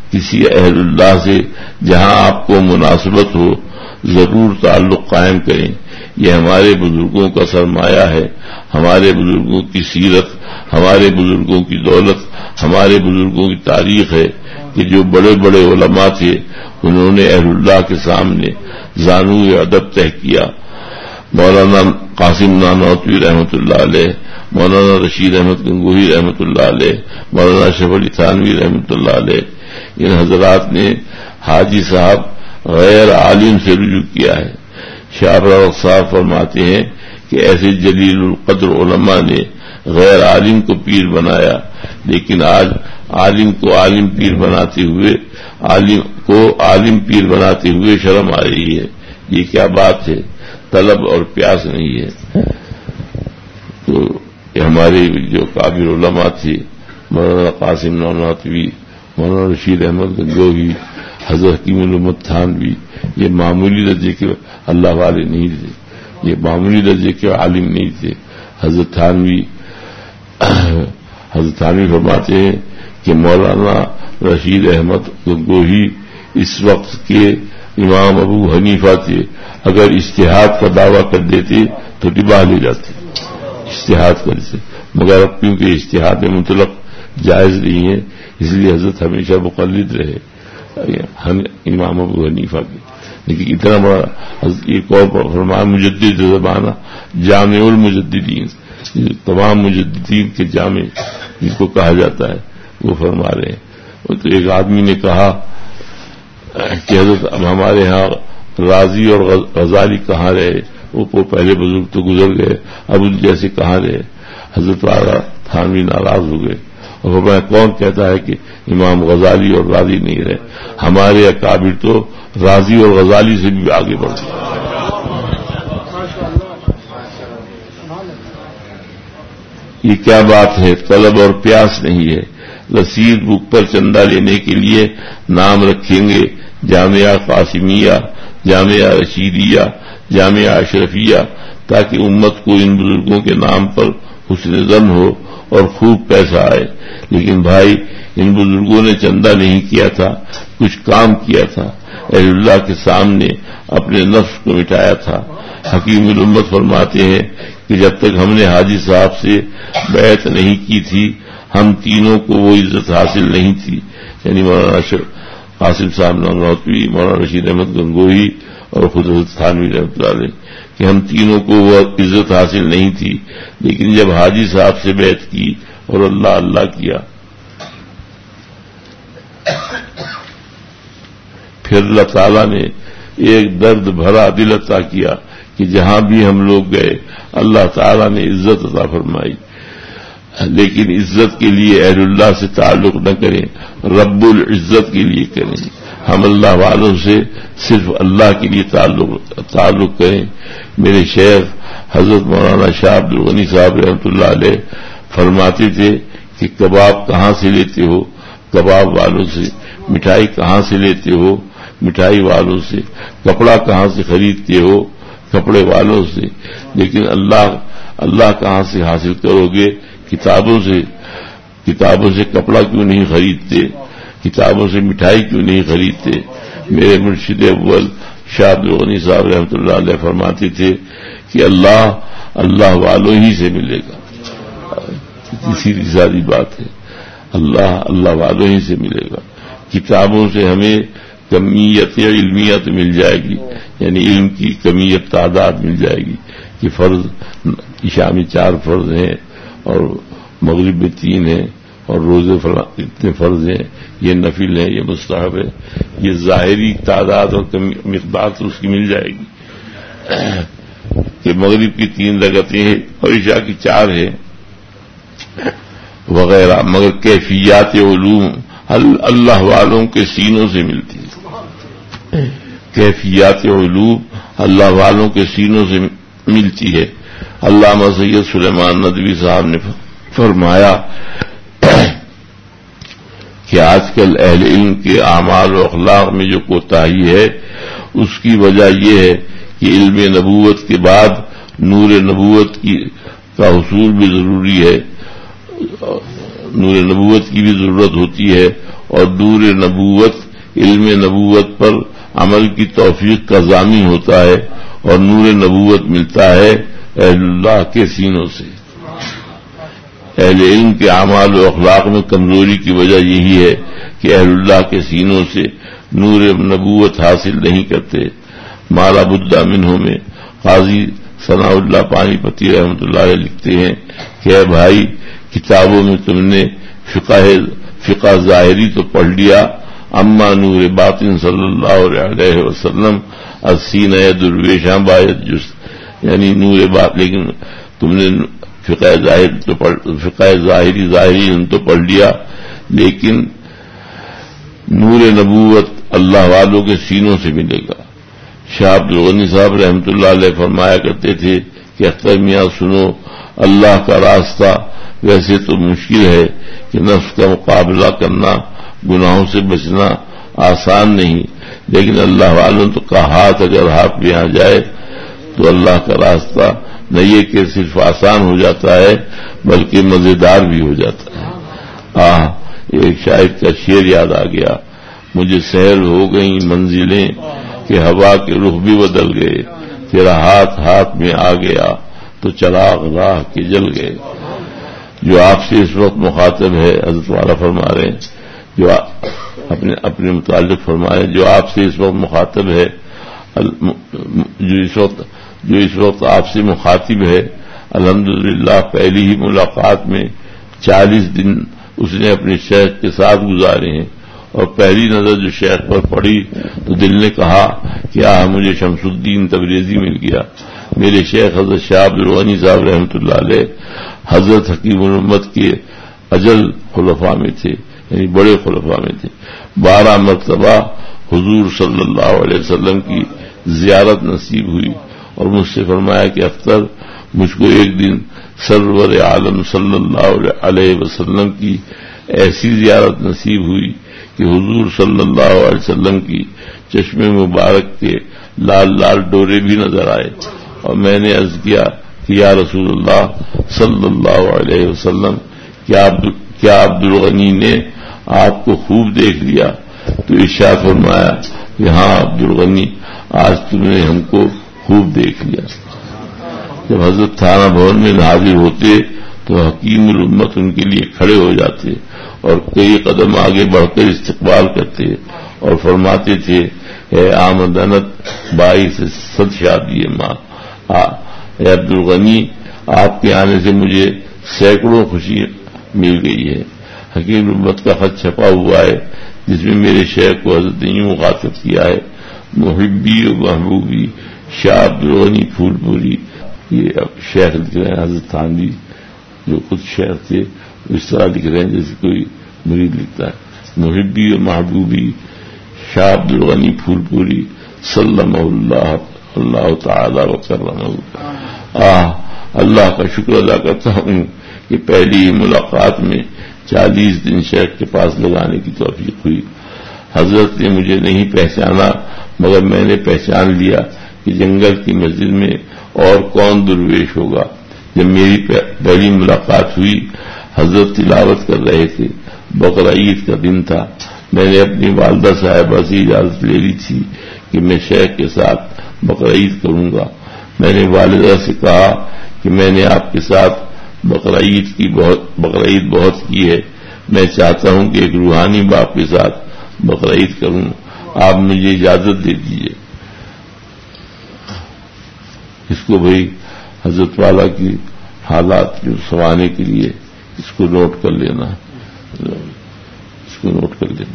کسی اہل اللہ سے جہاں آپ کو مناسبت ہو ضرور تعلق قائم کریں. یہ ہمارے بزرگوں کا سرمایہ ہے، ہمارے بزرگوں کی سیرت، ہمارے بزرگوں کی دولت، ہمارے بزرگوں کی تاریخ ہے کہ جو بڑے بڑے علماء تھے انہوں نے اہل اللہ کے سامنے زانوئے ادب طے کیا. مولانا قاسم نانوتوی رحمۃ اللہ علیہ، مولانا رشید احمد گنگوہی رحمۃ اللہ علیہ، مولانا اشرف علی تھانوی رحمۃ اللہ علیہ، ان حضرات نے حاجی صاحب غیر عالم سے رجوع کیا ہے. شاہ رخ صاحب فرماتے ہیں کہ ایسے جلیل القدر علماء نے غیر عالم کو پیر بنایا، لیکن آج عالم کو عالم پیر بناتے ہوئے عالم کو عالم پیر بناتے ہوئے شرم آ رہی ہے. یہ کیا بات ہے؟ طلب اور پیاس نہیں ہے. تو ہمارے جو کابر علماء تھے، مولانا قاسم نانوتوی، مولانا رشید احمد گنگوہی، حضرت حکیم الامت تھانوی، یہ معمولی درجے کے اللہ والے نہیں تھے، یہ معمولی درجے کے عالم نہیں تھے. حضرت تھانوی حضرت تھانوی فرماتے ہیں کہ مولانا رشید احمد گنگوہی اس وقت کے امام ابو حنیفہ تھے، اگر اجتہاد کا دعویٰ کر دیتے تو ڈبا لے جاتے اجتہاد کرتے، مگر اب کیونکہ اجتہاد مطلق جائز نہیں ہے اس لیے حضرت ہمیشہ مقلد رہے امام ابو حنیفہ کے. لیکن اتنا بڑا حضرت ایک اور فرمایا مجدد زمانہ جامع المجددین، تمام مجددین کے جامع جن کو کہا جاتا ہے وہ فرما رہے ہیں. تو ایک آدمی نے کہا کہ حضرت اب ہمارے ہاں راضی اور غزالی کہاں رہے، وہ پہلے بزرگ تو گزر گئے، اب ان جیسے کہاں رہے. حضرت والا تھانوی ناراض ہو گئے اور فرمایا کون کہتا ہے کہ امام غزالی اور راضی نہیں رہے، ہمارے اکابر تو راضی اور غزالی سے بھی آگے بڑھ گئے. یہ کیا بات ہے؟ طلب اور پیاس نہیں ہے. رسید بک پر چندہ لینے کے لیے نام رکھیں گے جامعہ قاسمیہ، جامعہ رشیدیہ، جامعہ اشرفیہ، تاکہ امت کو ان بزرگوں کے نام پر حسن ظن ہو اور خوب پیسہ آئے. لیکن بھائی ان بزرگوں نے چندہ نہیں کیا تھا، کچھ کام کیا تھا، اہل اللہ کے سامنے اپنے نفس کو مٹایا تھا. حکیم الامت فرماتے ہیں کہ جب تک ہم نے حاجی صاحب سے بیعت نہیں کی تھی ہم تینوں کو وہ عزت حاصل نہیں تھی، یعنی مولانا قاسم صاحب نانوتوی، مولانا رشید احمد گنگوہی اور خود حضرت تھانوی رحمۃ اللہ علیہ، کہ ہم تینوں کو وہ عزت حاصل نہیں تھی. لیکن جب حاجی صاحب سے بیعت کی اور اللہ اللہ کیا پھر اللہ تعالیٰ نے ایک درد بھرا دل عطا کیا کہ جہاں بھی ہم لوگ گئے اللہ تعالیٰ نے عزت عطا فرمائی. لیکن عزت کے لیے اہل اللہ سے تعلق نہ کریں، رب العزت کے لیے کریں. ہم اللہ والوں سے صرف اللہ کے لیے تعلق تعلق کریں. میرے شیخ حضرت مولانا شاہ عبد الغنی صاحب رحمۃ اللہ علیہ فرماتے تھے کہ کباب کہاں سے لیتے ہو؟ کباب والوں سے. مٹھائی کہاں سے لیتے ہو؟ مٹھائی والوں سے. کپڑا کہاں سے خریدتے ہو؟ کپڑے والوں سے. لیکن اللہ اللہ کہاں سے حاصل کرو گے؟ کتابوں سے. کتابوں سے کپڑا کیوں نہیں خریدتے؟ کتابوں سے مٹھائی کیوں نہیں خریدتے؟ میرے مرشد اول شاہ عبد الغنی صاحب رحمۃ اللہ علیہ فرماتے تھے کہ اللہ اللہ والوں ہی سے ملے گا. سیدھی سادی بات ہے، اللہ اللہ والوں ہی سے ملے گا. کتابوں سے ہمیں کمیت علمیت مل جائے گی، یعنی علم کی کمیت تعداد مل جائے گی کہ فرض عشاء میں چار فرض ہیں اور مغرب میں تین ہیں اور روزے اتنے فرض ہیں، یہ نفل ہے، یہ مستحب ہے. یہ ظاہری تعداد اور مقدار تو اس کی مل جائے گی کہ مغرب کی تین رکعتیں ہیں اور عشاء کی چار ہیں وغیرہ. مگر کیفیات علوم اللہ والوں کے سینوں سے ملتی ہے. کیفیات علوم اللہ والوں کے سینوں سے ملتی ہے. علامہ سید سلیمان ندوی صاحب نے فرمایا کہ آج کل اہل علم کے اعمال و اخلاق میں جو کوتاہی ہے اس کی وجہ یہ ہے کہ علم نبوت کے بعد نور نبوت کی کا حصول بھی ضروری ہے. نور نبوت کی بھی ضرورت ہوتی ہے، اور نور نبوت علم نبوت پر عمل کی توفیق کا ضامن ہوتا ہے، اور نور نبوت ملتا ہے اہل اللہ کے سینوں سے۔ اہل علم کے اعمال و اخلاق میں کمزوری کی وجہ یہی ہے کہ اہل اللہ کے سینوں سے نور نبوت حاصل نہیں کرتے۔ مالا بدہ منہوں میں قاضی ثناء اللہ پانی پتی رحمۃ اللہ علیہ لکھتے ہیں کہ اے بھائی، کتابوں میں تم نے فقہ فقہ ظاہری تو پڑھ لیا، اما نور باطن صلی اللہ علیہ وسلم السینہ درویشاں باید جس، یعنی نور بات، لیکن تم نے فقہ ظاہر تو پڑھ فقہ ظاہری ظاہری ان تو پڑھ لیا، لیکن نور نبوت اللہ والوں کے سینوں سے ملے گا۔ شاہ عبد الغنی صاحب رحمۃ اللہ علیہ فرمایا کرتے تھے کہ اختر میاں سنو، اللہ کا راستہ ویسے تو مشکل ہے کہ نفس کا مقابلہ کرنا، گناہوں سے بچنا آسان نہیں، لیکن اللہ والوں تو کا ہاتھ اگر ہاتھ میں آ جائے تو اللہ کا راستہ نہ یہ کہ صرف آسان ہو جاتا ہے بلکہ مزیدار بھی ہو جاتا ہے۔ آہ، ایک شاعر کا شعر یاد آ گیا، مجھے سہل ہو گئی منزلیں کہ ہوا کے رخ بھی بدل گئے، تیرا ہاتھ ہاتھ میں آ گیا تو چراغ راہ کے جل گئے۔ جو آپ سے اس وقت مخاطب ہے، حضرت والا فرما رہے ہیں، جو اپنے اپنے متعلق فرمائے، جو آپ سے اس وقت مخاطب ہے، جو اس وقت جو اس وقت آپ سے مخاطب ہے، الحمدللہ پہلی ہی ملاقات میں چالیس دن اس نے اپنے شیخ کے ساتھ گزارے ہیں، اور پہلی نظر جو شیخ پر پڑی تو دل نے کہا کہ آہ مجھے شمس الدین تبریزی مل گیا۔ میرے شیخ حضرت شاہ عبد الغنی صاحب رحمۃ اللہ علیہ حضرت حکیم الامت کے اجل خلفاء میں تھے، یعنی بڑے خلفاء میں تھے۔ بارہ مرتبہ حضور صلی اللہ علیہ وسلم کی زیارت نصیب ہوئی، اور مجھ سے فرمایا کہ اختر مجھ کو ایک دن سرور عالم صلی اللہ علیہ وسلم کی ایسی زیارت نصیب ہوئی کہ حضور صلی اللہ علیہ وسلم کی چشم مبارک کے لال لال ڈورے بھی نظر آئے، اور میں نے عرض کیا کہ یا رسول اللہ صلی اللہ علیہ وسلم، کیا کیا عبد الغنی نے آپ کو خوب دیکھ لیا؟ تو ارشاد فرمایا کہ ہاں عبد الغنی، آج تم نے ہم کو خوب دیکھ لیا۔ جب حضرت تھانہ بھون میں حاضر ہوتے تو حکیم الامت ان کے لیے کھڑے ہو جاتے اور کئی قدم آگے بڑھ کر استقبال کرتے اور فرماتے تھے، اے آمدنت بائی سے صد شادی ماں، اے عبد الغنی، آپ کے آنے سے مجھے سینکڑوں خوشی مل گئی ہے۔ حکیم الامت کا خط چھپا ہوا ہے جس میں میرے شیخ کو حضرت نے یوں مخاطب کیا ہے، محبی و محبوبی شاہ عبد الغنی پھول پوری۔ یہ شیخ لکھ رہے ہیں، حضرت تھانوی جو خود شیخ تھے اس طرح لکھ رہے ہیں جیسے کوئی مرید لکھتا ہے، محبی و محبوبی شاہ عبد الغنی پھول پوری سلم اللہ اللہ تعالی وکرمہ۔ آہ، اللہ کا شکر ادا کرتا ہوں کہ پہلی ملاقات میں چالیس دن شیخ کے پاس لگانے کی توفیق ہوئی۔ حضرت نے مجھے نہیں پہچانا، مگر میں نے پہچان لیا کہ جنگل کی مسجد میں اور کون درویش ہوگا۔ جب میری پہلی ملاقات ہوئی، حضرت تلاوت کر رہے تھے، بقرہ عید کا دن تھا۔ میں نے اپنی والدہ صاحبہ سے اجازت لے لی تھی کہ میں شیخ کے ساتھ بقرہ عید کروں گا۔ میں نے والدہ سے کہا کہ میں نے آپ کے ساتھ بقرہ عید کی بہت بقرہ عید بہت کی ہے، میں چاہتا ہوں کہ ایک روحانی باپ کے ساتھ بقرہ عید کروں، آپ مجھے اجازت دے دیجیے۔ اس کو بھائی حضرت والا کی حالات جو سنوانے کے لیے اس کو نوٹ کر لینا، اس کو نوٹ کر لینا۔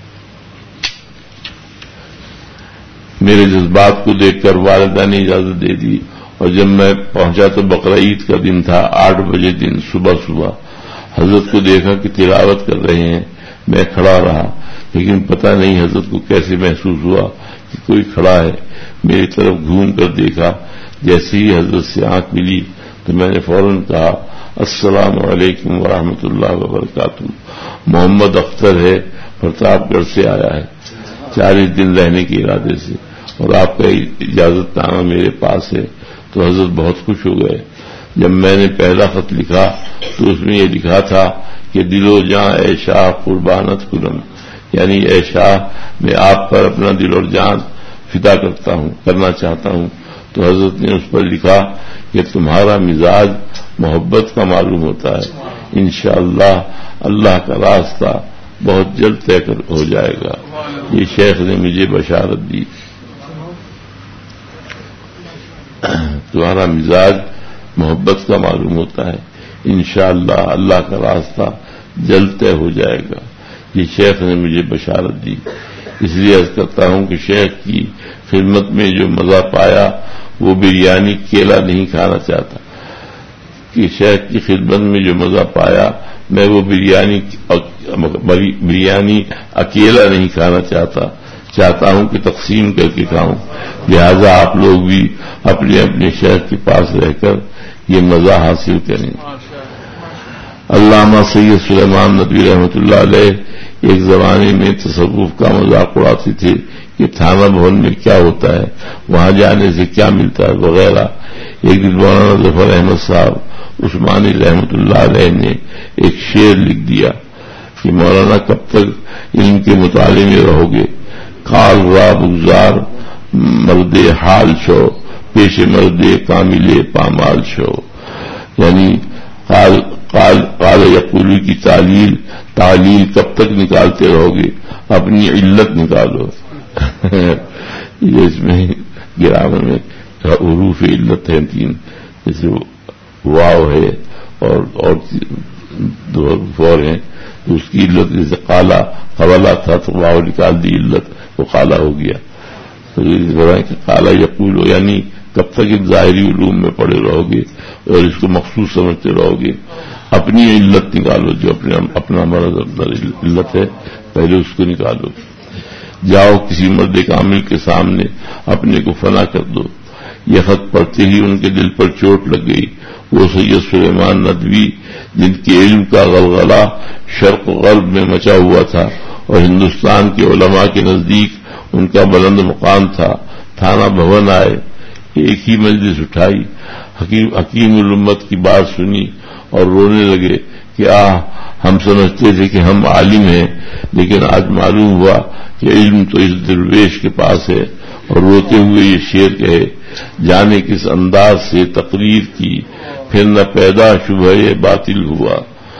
میرے جذبات کو دیکھ کر والدہ نے اجازت دے دی، اور جب میں پہنچا تو بقرہ عید کا دن تھا، آٹھ بجے دن صبح صبح حضرت کو دیکھا کہ تلاوت کر رہے ہیں۔ میں کھڑا رہا، لیکن پتہ نہیں حضرت کو کیسے محسوس ہوا کہ کوئی کھڑا ہے۔ میری طرف گھوم کر دیکھا، جیسے ہی حضرت سے آنکھ ملی تو میں نے فوراً کہا، السلام علیکم ورحمۃ اللہ وبرکاتہ۔ محمد اختر ہے، پرتاپ گڑھ سے آیا ہے چالیس دن رہنے کے ارادے سے، اور آپ کا اجازت نامہ میرے پاس ہے۔ تو حضرت بہت خوش ہو گئے۔ جب میں نے پہلا خط لکھا تو اس میں یہ لکھا تھا کہ دل و جاں اے شاہ قربانت کنم، یعنی اے شاہ میں آپ پر اپنا دل اور جان فدا کرتا ہوں کرنا چاہتا ہوں۔ تو حضرت نے اس پر لکھا کہ تمہارا مزاج محبت کا معلوم ہوتا ہے، انشاءاللہ اللہ کا راستہ بہت جلد طے ہو جائے گا۔ یہ شیخ نے مجھے بشارت دی، تمہارا مزاج محبت کا معلوم ہوتا ہے، انشاءاللہ اللہ کا راستہ جلد طے ہو جائے گا۔ یہ شیخ نے مجھے بشارت دی، اس لیے عرض کرتا ہوں کہ شیخ کی خدمت میں جو مزہ پایا وہ بریانی کیلا نہیں کھانا چاہتا، کہ شیخ کی خدمت میں جو مزہ پایا میں وہ بریانی بریانی اکیلا نہیں کھانا چاہتا چاہتا ہوں کہ تقسیم کر کے کھاؤں۔ لہذا آپ لوگ بھی اپنے اپنے شیخ کے پاس رہ کر یہ مزہ حاصل کریں۔ علامہ سید سلیمان ندوی رحمۃ اللہ علیہ ایک زمانے میں تصوف کا مذاق اڑاتے تھے کہ تھانہ بھون میں کیا ہوتا ہے، وہاں جانے سے کیا ملتا ہے وغیرہ۔ ایک دن مولانا ظفر احمد صاحب عثمانی رحمۃ اللہ علیہ نے ایک شعر لکھ دیا کہ مولانا کب تک علم کے مطالعے میں رہو گے، کال را بگزار مرد حال شو پیش مرد کامل پامال شو، یعنی قال قال قال یقول کی تعلیل تعلیل کب تک نکالتے رہو گے، اپنی علت نکالو۔ یہ اس میں گرامر میں حروف علت ہیں تین، جیسے واو ہے اور اور دو حروف اور ہیں، اس کی علت جیسے قالا قبلا تھا تو واو نکال دی، علت وہ قالا ہو گیا۔ تو کہ قالا یقول ہو یعنی کب تک ان ظاہری علوم میں پڑے رہو گے اور اس کو مخصوص سمجھتے رہو گے، اپنی علت نکالو، جو اپنے اپنا مرض اپنا علت ہے پہلے اس کو نکالو۔ جاؤ کسی مرد کامل کے سامنے اپنے کو فنا کر دو۔ یہ خط پڑھتے ہی ان کے دل پر چوٹ لگ گئی۔ وہ سید سلیمان ندوی جن کے علم کا غلغلہ شرق و غرب میں مچا ہوا تھا اور ہندوستان کے علماء کے نزدیک ان کا بلند مقام تھا، تھانہ بھون آئے، ایک ہی مجلس اٹھائی، حکیم حکیم الامت کی بات سنی اور رونے لگے کہ آہ ہم سمجھتے تھے کہ ہم عالم ہیں، لیکن آج معلوم ہوا کہ علم تو اس درویش کے پاس ہے۔ اور روتے ہوئے یہ شعر کہے، جانے کس انداز سے تقریر کی پھر نہ پیدا شبہ باطل ہوا،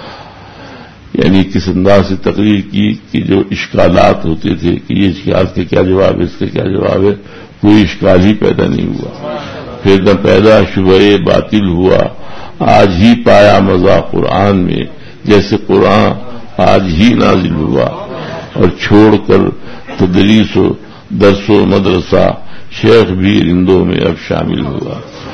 یعنی کس انداز سے تقریر کی کہ جو اشکالات ہوتے تھے کہ یہ اشکال کا کیا جواب ہے، اس کا کیا جواب ہے، کوئی اشکال ہی پیدا نہیں ہوا، پھر نہ پیدا شبہ باطل ہوا۔ آج ہی پایا مزہ قرآن میں جیسے قرآن آج ہی نازل ہوا، اور چھوڑ کر تدریس و درس و مدرسہ شیخ بھی رندوں میں اب شامل ہوا۔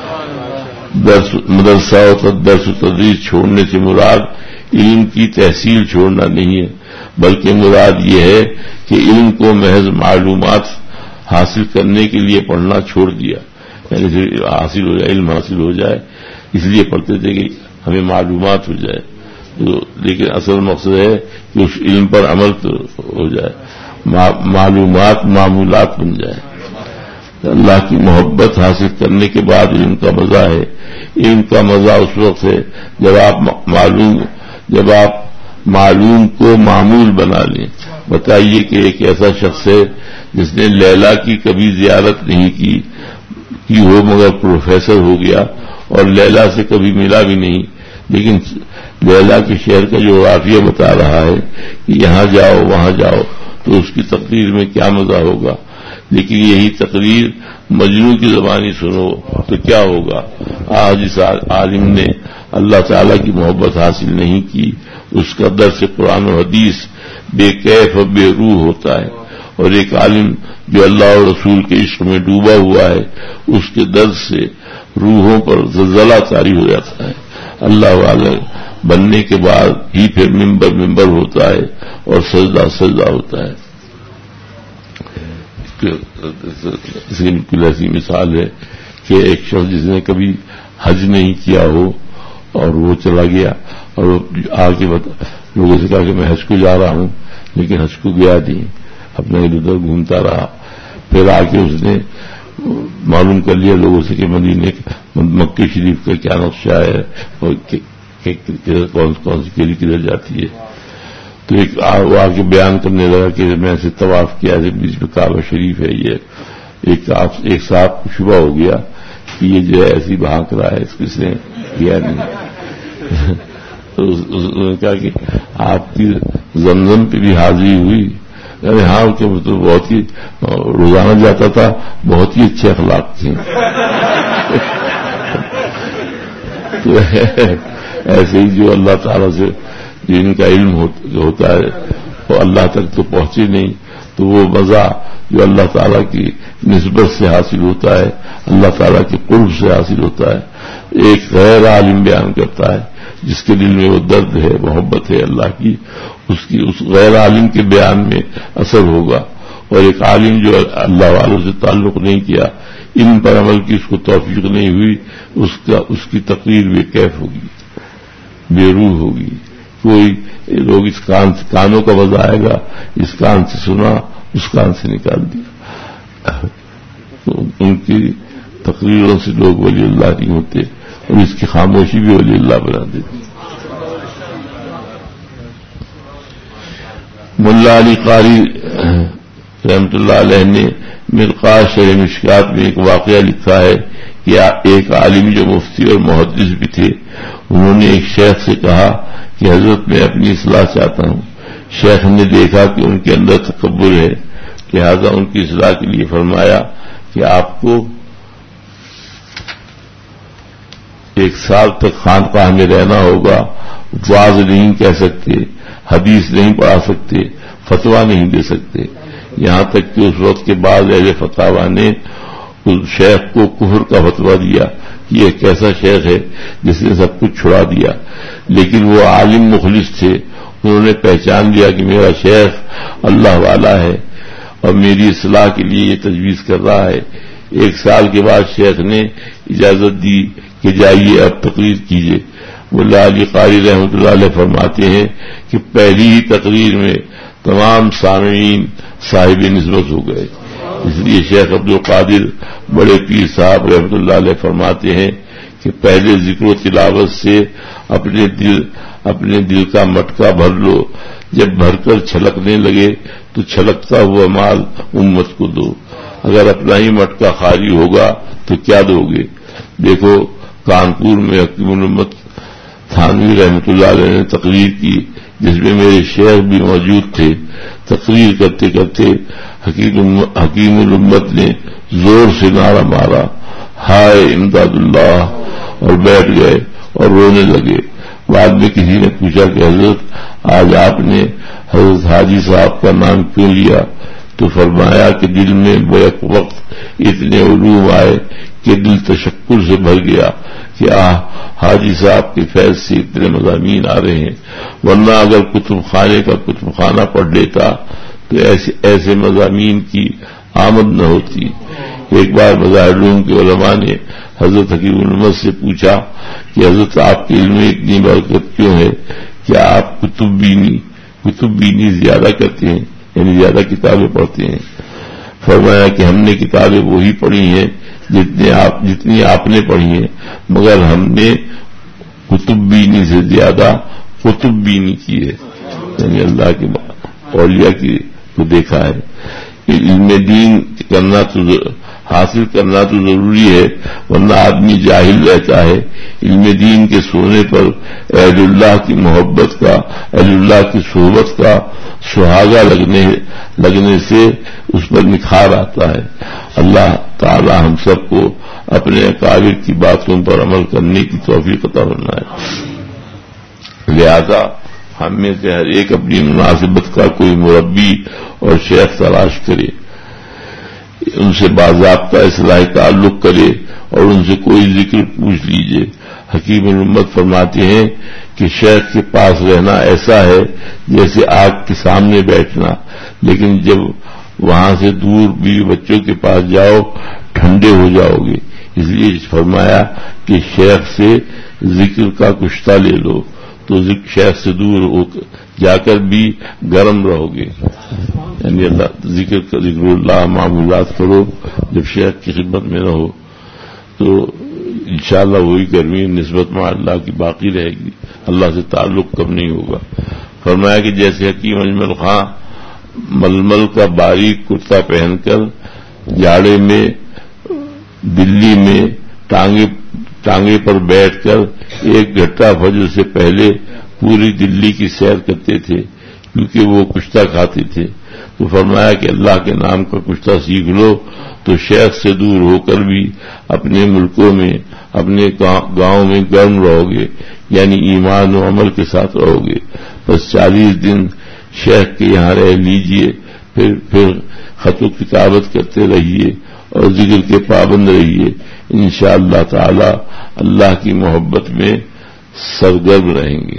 درس مدرسہ و درس و تدریس چھوڑنے سے مراد علم کی تحصیل چھوڑنا نہیں ہے، بلکہ مراد یہ ہے کہ علم کو محض معلومات حاصل کرنے کے لیے پڑھنا چھوڑ دیا، یعنی حاصل ہو جائے علم حاصل ہو جائے اس لیے پڑھتے تھے کہ ہمیں معلومات ہو جائے، لیکن اصل مقصد ہے کہ اس علم پر عمل ہو جائے، معلومات معمولات بن جائے۔ اللہ کی محبت حاصل کرنے کے بعد علم کا مزہ ہے۔ علم کا مزہ اس وقت ہے جب آپ معلوم جب آپ معلوم کو معمول بنا لیں۔ بتائیے کہ ایک ایسا شخص ہے جس نے لیلا کی کبھی زیارت نہیں کی کی ہو مگر پروفیسر ہو گیا اور لیلا سے کبھی ملا بھی نہیں، لیکن لیلا کے شہر کا جو رافیہ بتا رہا ہے کہ یہاں جاؤ وہاں جاؤ، تو اس کی تقریر میں کیا مزہ ہوگا۔ لیکن یہی تقریر مجنوں کی زبانی سنو تو کیا ہوگا۔ آج اس عالم نے اللہ تعالی کی محبت حاصل نہیں کی، اس کا درس قرآن و حدیث بے کیف و بے روح ہوتا ہے، اور ایک عالم جو اللہ اور رسول کے عشق میں ڈوبا ہوا ہے اس کے درس سے روحوں پر زلزلہ طاری ہو جاتا ہے۔ اللہ والے بننے کے بعد ہی پھر ممبر ممبر ہوتا ہے اور سجدہ سجدہ ہوتا ہے۔ اس کی بالکل ایسی مثال ہے کہ ایک شخص جس نے کبھی حج نہیں کیا ہو اور وہ چلا گیا اور آ کے لوگوں سے کہا کہ میں حج کو جا رہا ہوں، لیکن حج کو گیا نہیں، اپنا ادھر ادھر گھومتا رہا، پھر آ کے اس نے معلوم کر لیا لوگوں سے کہ مدینے مکے شریف کا کیا نقشہ ہے اور کون کون سی کیلی کدھر جاتی ہے. تو ایک وہ آ کے بیان کرنے لگا کہ میں ایسے طواف کیا ایسے بیچ میں کعبہ شریف ہے. یہ ایک ایک صاحب کو شبہ ہو گیا کہ یہ جو ہے ایسی بھانک رہا ہے, اس کس نے کیا نہیں. تو انہوں نے کہا کہ آپ کی زمزم پہ بھی حاضری ہوئی. ارے ہاں کہ وہ تو بہت ہی روزانہ جاتا تھا, بہت ہی اچھے اخلاق تھے. تو ایسے ہی جو اللہ تعالیٰ سے جن کا علم ہوتا ہے وہ اللہ تک تو پہنچے نہیں, تو وہ مزہ جو اللہ تعالیٰ کی نسبت سے حاصل ہوتا ہے, اللہ تعالیٰ کے قرب سے حاصل ہوتا ہے. ایک غیر عالم بیان کرتا ہے جس کے دل میں وہ درد ہے, محبت ہے اللہ کی, اس کی اس غیر عالم کے بیان میں اثر ہوگا. اور ایک عالم جو اللہ والوں سے تعلق نہیں کیا, علم پر عمل کی اس کو توفیق نہیں ہوئی, اس کا اس کی تقریر بے کیف ہوگی, بے روح ہوگی. کوئی لوگ اس کان سے کانوں کا وضع آئے گا, اس کان سے سنا اس کان سے نکال دیا. تو ان کی تقریروں سے لوگ ولی اللہ نہیں ہوتے, اور اس کی خاموشی بھی ولی اللہ بنا دیتی. ملا علی قاری رحمت اللہ علیہ نے مرقات شرح مشکات میں ایک واقعہ لکھا ہے کہ ایک عالم جو مفتی اور محدث بھی تھے, انہوں نے ایک شیخ سے کہا کہ حضرت میں اپنی اصلاح چاہتا ہوں. شیخ نے دیکھا کہ ان کے اندر تکبر ہے, لہذا ان کی اصلاح کے لیے فرمایا کہ آپ کو ایک سال تک خانقاہ میں رہنا ہوگا, واعظ نہیں کہہ سکتے, حدیث نہیں پڑھا سکتے, فتویٰ نہیں دے سکتے. یہاں تک کہ اس وقت کے بعد اہل فتاوی نے اس شیخ کو کفر کا فتویٰ دیا کہ یہ کیسا شیخ ہے جس نے سب کچھ چھڑا دیا. لیکن وہ عالم مخلص تھے, انہوں نے پہچان لیا کہ میرا شیخ اللہ والا ہے اور میری اصلاح کے لیے یہ تجویز کر رہا ہے. ایک سال کے بعد شیخ نے اجازت دی کہ جائیے اب تقریر کیجیے. ملا علی قاری رحمۃ اللہ علیہ فرماتے ہیں کہ پہلی ہی تقریر میں تمام سامعین صاحب نسبت ہو گئے. اس لیے شیخ عبد القادر بڑے پیر صاحب رحمۃ اللہ علیہ فرماتے ہیں کہ پہلے ذکر و تلاوت سے اپنے دل اپنے دل کا مٹکا بھر لو, جب بھر کر چھلکنے لگے تو چھلکتا ہوا مال امت کو دو. اگر اپنا ہی مٹکا خالی ہوگا تو کیا دو گے؟ دیکھو کانپور میں حکیم الامت تھانوی رحمۃ اللہ علیہ نے تقریر کی جس میں میرے شیخ بھی موجود تھے. تقریر کرتے کرتے حکیم الامت نے زور سے نعرہ مارا, ہائے امداد اللہ, اور بیٹھ گئے اور رونے لگے. بعد میں کسی نے پوچھا کہ حضرت آج آپ نے حضرت حاجی صاحب کا نام کیوں لیا؟ تو فرمایا کہ دل میں بیک وقت اتنے علوم آئے کہ دل تشکر سے بھر گیا کہ آہ حاجی صاحب کے فیض سے اتنے مضامین آ رہے ہیں, ورنہ اگر کتب خانے کا کتب خانہ پڑھ لیتا تو ایسے ایسے مضامین کی آمد نہ ہوتی. ایک بار مظاہر علوم کے علماء نے حضرت حکیم الامت سے پوچھا کہ حضرت آپ کے علم میں اتنی برکت کیوں ہے, کیا آپ کتب بینی کتب بینی زیادہ کرتے ہیں, یعنی زیادہ کتابیں پڑھتے ہیں؟ فرمایا کہ ہم نے کتابیں وہی پڑھی ہیں جتنے آپ جتنی آپ نے پڑھی ہیں, مگر ہم نے کتب بینی سے زیادہ کتب بینی کی ہے, یعنی اللہ کے اولیاء کی کو دیکھا ہے. علم دین کرنا تو حاصل کرنا تو ضروری ہے, ورنہ آدمی جاہل رہتا ہے. علم دین کے سونے پر اہل اللہ کی محبت کا, اہل اللہ کی صحبت کا سہاگا لگنے لگنے سے اس پر نکھار آتا ہے. اللہ تعالی ہم سب کو اپنے اکابر کی باتوں پر عمل کرنے کی توفیق عطا فرمائے. لہذا ہم میں سے ہر ایک اپنی مناسبت کا کوئی مربی اور شیخ تلاش کرے, ان سے باضابطہ اصلاح تعلق کرے اور ان سے کوئی ذکر پوچھ لیجئے. حکیم الامت فرماتے ہیں کہ شیخ کے پاس رہنا ایسا ہے جیسے آگ کے سامنے بیٹھنا, لیکن جب وہاں سے دور بیوی بچوں کے پاس جاؤ ٹھنڈے ہو جاؤ گے. اس لیے فرمایا کہ شیخ سے ذکر کا کشتہ لے لو تو شیخ سے دور ہو جا کر بھی گرم رہو گے. یعنی اللہ ذکر کا ذکر اللہ معمولات کرو جب شیخ کی خدمت میں نہ ہو تو انشاءاللہ وہی گرمی نسبت مع اللہ کی باقی رہے گی، اللہ سے تعلق کم نہیں ہوگا۔ فرمایا کہ جیسے حکیم اجمل خاں ململ کا باریک کرتا پہن کر جاڑے میں دلی میں ٹانگے ٹانگے پر بیٹھ کر ایک گھٹا فجر سے پہلے پوری دلی کی سیر کرتے تھے کیونکہ وہ کشتہ کھاتے تھے، تو فرمایا کہ اللہ کے نام کا کشتہ سیکھ لو تو شیخ سے دور ہو کر بھی اپنے ملکوں میں اپنے گاؤں میں گرم رہو گے، یعنی ایمان و عمل کے ساتھ رہو گے۔ بس چالیس دن شیخ کے یہاں رہ لیجئے، پھر پھر خط و کتابت کرتے رہیے اور ذکر کے پابند رہیے، انشاءاللہ تعالی اللہ کی محبت میں سرگرم رہیں گے۔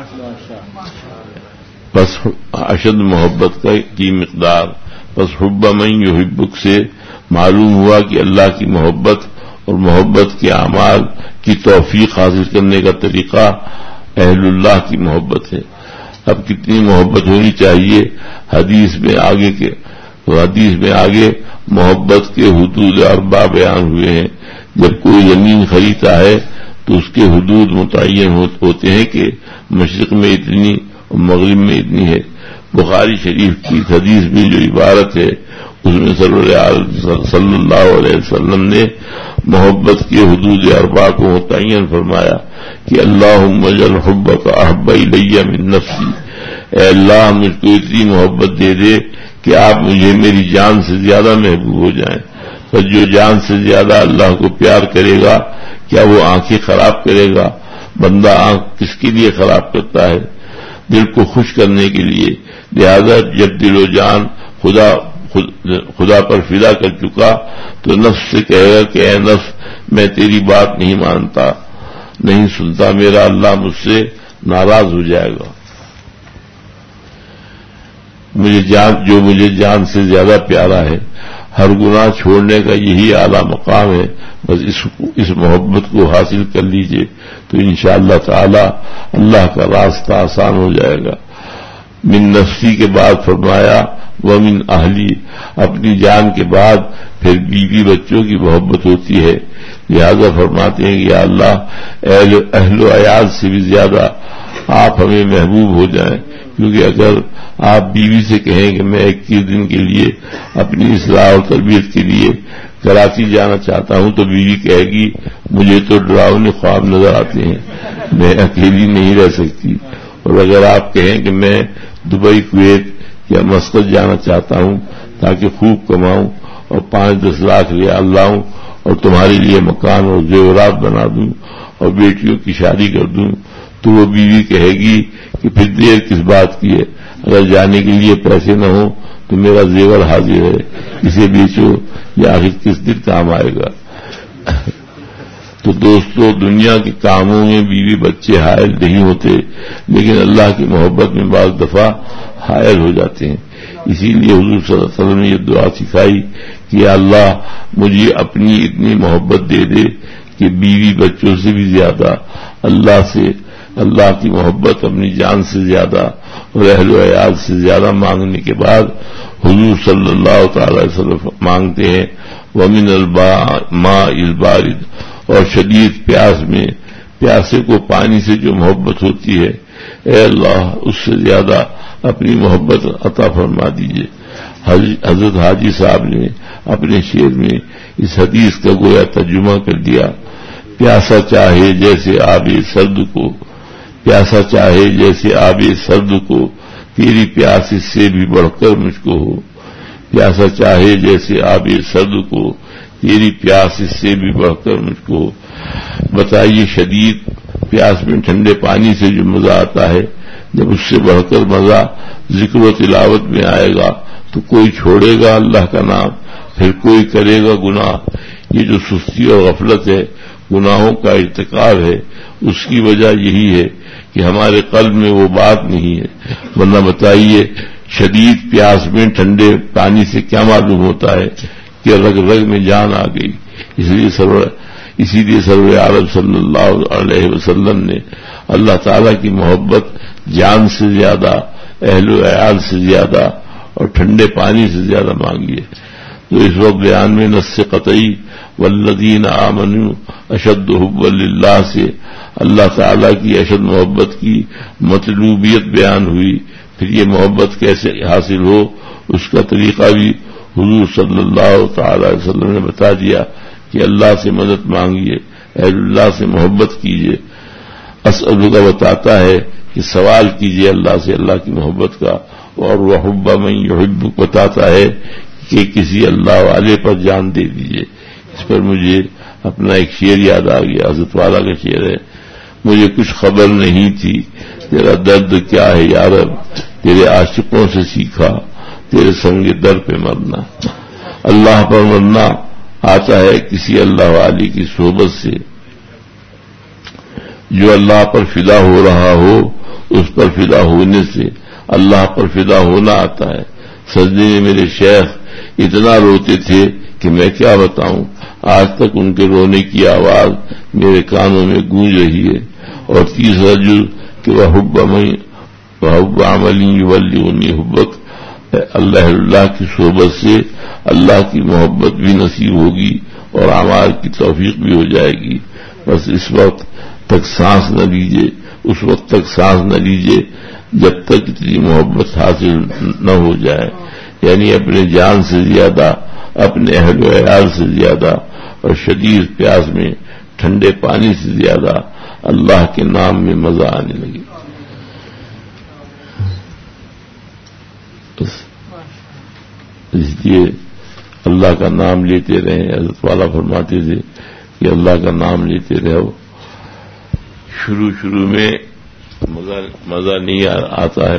بس اشد محبت کی مقدار، بس حب من یحبک سے معلوم ہوا کہ اللہ کی محبت اور محبت کے اعمال کی توفیق حاصل کرنے کا طریقہ اہل اللہ کی محبت ہے۔ اب کتنی محبت ہونی چاہیے، حدیث میں آگے کے حدیث میں آگے محبت کے حدود اربع بیان ہوئے ہیں۔ جب کوئی زمین خریدتا ہے تو اس کے حدود متعین ہوتے ہیں کہ مشرق میں اتنی اور مغرب میں اتنی ہے۔ بخاری شریف کی حدیث میں جو عبارت ہے اس میں صلی اللہ علیہ وسلم نے محبت کے حدود اربع کو متعین فرمایا کہ اللہم اجعل حبک احب الی من نفسی، اے اللہ مجھ کو اتنی محبت دے دے کہ آپ مجھے میری جان سے زیادہ محبوب ہو جائیں۔ پر جو جان سے زیادہ اللہ کو پیار کرے گا کیا وہ آنکھیں خراب کرے گا؟ بندہ آنکھ کس کے لیے خراب کرتا ہے؟ دل کو خوش کرنے کے لیے۔ لہذا جب دل و جان خدا خدا پر فدا کر چکا تو نفس سے کہے گا کہ اے نفس میں تیری بات نہیں مانتا نہیں سنتا، میرا اللہ مجھ سے ناراض ہو جائے گا۔ مجھے جان جو مجھے جان سے زیادہ پیارا ہے، ہر گناہ چھوڑنے کا یہی اعلیٰ مقام ہے۔ بس اس اس محبت کو حاصل کر لیجئے تو انشاءاللہ تعالی اللہ کا راستہ آسان ہو جائے گا۔ من نفسی کے بعد فرمایا ومن اہلی، اپنی جان کے بعد پھر بیوی بچوں کی محبت ہوتی ہے۔ لہذا فرماتے ہیں کہ یا اللہ اہل اہل و عیال سے بھی زیادہ آپ ہمیں محبوب ہو جائیں، کیونکہ اگر آپ بیوی سے کہیں کہ میں اکیس دن کے لیے اپنی اصلاح اور تربیت کے لیے کراچی جانا چاہتا ہوں تو بیوی کہے گی مجھے تو ڈراؤنے خواب نظر آتے ہیں، میں اکیلی نہیں رہ سکتی۔ اور اگر آپ کہیں کہ میں دبئی، کویت یا مسقط جانا چاہتا ہوں تاکہ خوب کماؤں اور پانچ دس لاکھ ریال لاؤں اور تمہارے لیے مکان اور زیورات بنا دوں اور بیٹیوں کی شادی کر دوں، تو وہ بیوی کہے گی کہ پھر دیر کس بات کی ہے، اگر جانے کے لیے پیسے نہ ہوں تو میرا زیور حاضر ہے، اسے بیچو، یا آخر کس دن کام آئے گا۔ تو دوستو دنیا کے کاموں میں بیوی بچے حائل نہیں ہوتے، لیکن اللہ کی محبت میں بعض دفعہ حائل ہو جاتے ہیں۔ اسی لیے حضور صلی اللہ علیہ وسلم نے یہ دعا سکھائی کہ یا اللہ مجھے اپنی اتنی محبت دے دے کہ بیوی بچوں سے بھی زیادہ اللہ سے اللہ کی محبت اپنی جان سے زیادہ اور اہل و عیال سے زیادہ مانگنے کے بعد حضور صلی اللہ تعالی علیہ وسلم مانگتے ہیں ومن الماء البارد، اور شدید پیاس میں پیاسے کو پانی سے جو محبت ہوتی ہے اے اللہ اس سے زیادہ اپنی محبت عطا فرما دیجئے۔ حضرت حاجی صاحب نے اپنے شعر میں اس حدیث کا گویا ترجمہ کر دیا، پیاسا چاہے جیسے آب سرد کو، پیاسا چاہے جیسے آب سرد کو، تیری پیاس اس سے بھی بڑھ کر مجھ کو ہو، پیاسا چاہے جیسے آب سرد کو، تیری پیاس اس سے بھی بڑھ کر مجھ کو ہو۔ بتائیے شدید پیاس میں ٹھنڈے پانی سے جو مزہ آتا ہے، جب اس سے بڑھ کر مزہ ذکر و تلاوت میں آئے گا تو کوئی چھوڑے گا اللہ کا نام، پھر کوئی کرے گا گناہ۔ یہ جو سستی اور غفلت ہے، گناہوں کا ارتکاب ہے، اس کی وجہ یہی ہے کہ ہمارے قلب میں وہ بات نہیں ہے۔ ورنہ بتائیے شدید پیاس میں ٹھنڈے پانی سے کیا معلوم ہوتا ہے کہ رگ رگ میں جان آ گئی۔ اس لیے سرور اسی لیے سرور عالم صلی اللہ علیہ وسلم نے اللہ تعالی کی محبت جان سے زیادہ، اہل و عیال سے زیادہ اور ٹھنڈے پانی سے زیادہ مانگیے. تو اس وقت بیان میں نص قطعی والذین آمنوا اشد حبا للہ سے اللہ تعالی کی اشد محبت کی مطلوبیت بیان ہوئی. پھر یہ محبت کیسے حاصل ہو اس کا طریقہ بھی حضور صلی اللہ تعالی علیہ وسلم نے بتا دیا کہ اللہ سے مدد مانگیے، اہل اللہ سے محبت کیجیے. اسألک کا بتاتا ہے کہ سوال کیجیے اللہ سے اللہ کی محبت کا، اور وحب من یحبک بتاتا ہے کہ کسی اللہ والے پر جان دے دیجیے. اس پر مجھے اپنا ایک شعر یاد آ گیا، حضرت والا کا شعر ہے. مجھے کچھ خبر نہیں تھی تیرا درد کیا ہے یا رب، تیرے عاشقوں سے سیکھا تیرے سنگ در پہ مرنا. اللہ پر مرنا آتا ہے کسی اللہ والی کی صحبت سے. جو اللہ پر فدا ہو رہا ہو اس پر فدا ہونے سے اللہ پر فدا ہونا آتا ہے. سجدے میں میرے شیخ اتنا روتے تھے کہ میں کیا بتاؤں، آج تک ان کے رونے کی آواز میرے کانوں میں گونج رہی ہے. اور تیسرا جز کہ وہ حب میں حب عملی یولونی حبک، اللہ اللہ کی صحبت سے اللہ کی محبت بھی نصیب ہوگی اور اعمال کی توفیق بھی ہو جائے گی. بس اس وقت تک سانس نہ لیجیے، اس وقت تک سانس نہ لیجیے جب تک اتنی محبت حاصل نہ ہو جائے. یعنی اپنے جان سے زیادہ، اپنے اہل و عیال سے زیادہ، اور شدید پیاس میں ٹھنڈے پانی سے زیادہ اللہ کے نام میں مزہ آنے لگے. اس لیے اللہ کا نام لیتے رہیں. حضرت والا فرماتے تھے کہ اللہ کا نام لیتے رہو. شروع شروع میں مزہ مزہ نہیں آتا ہے،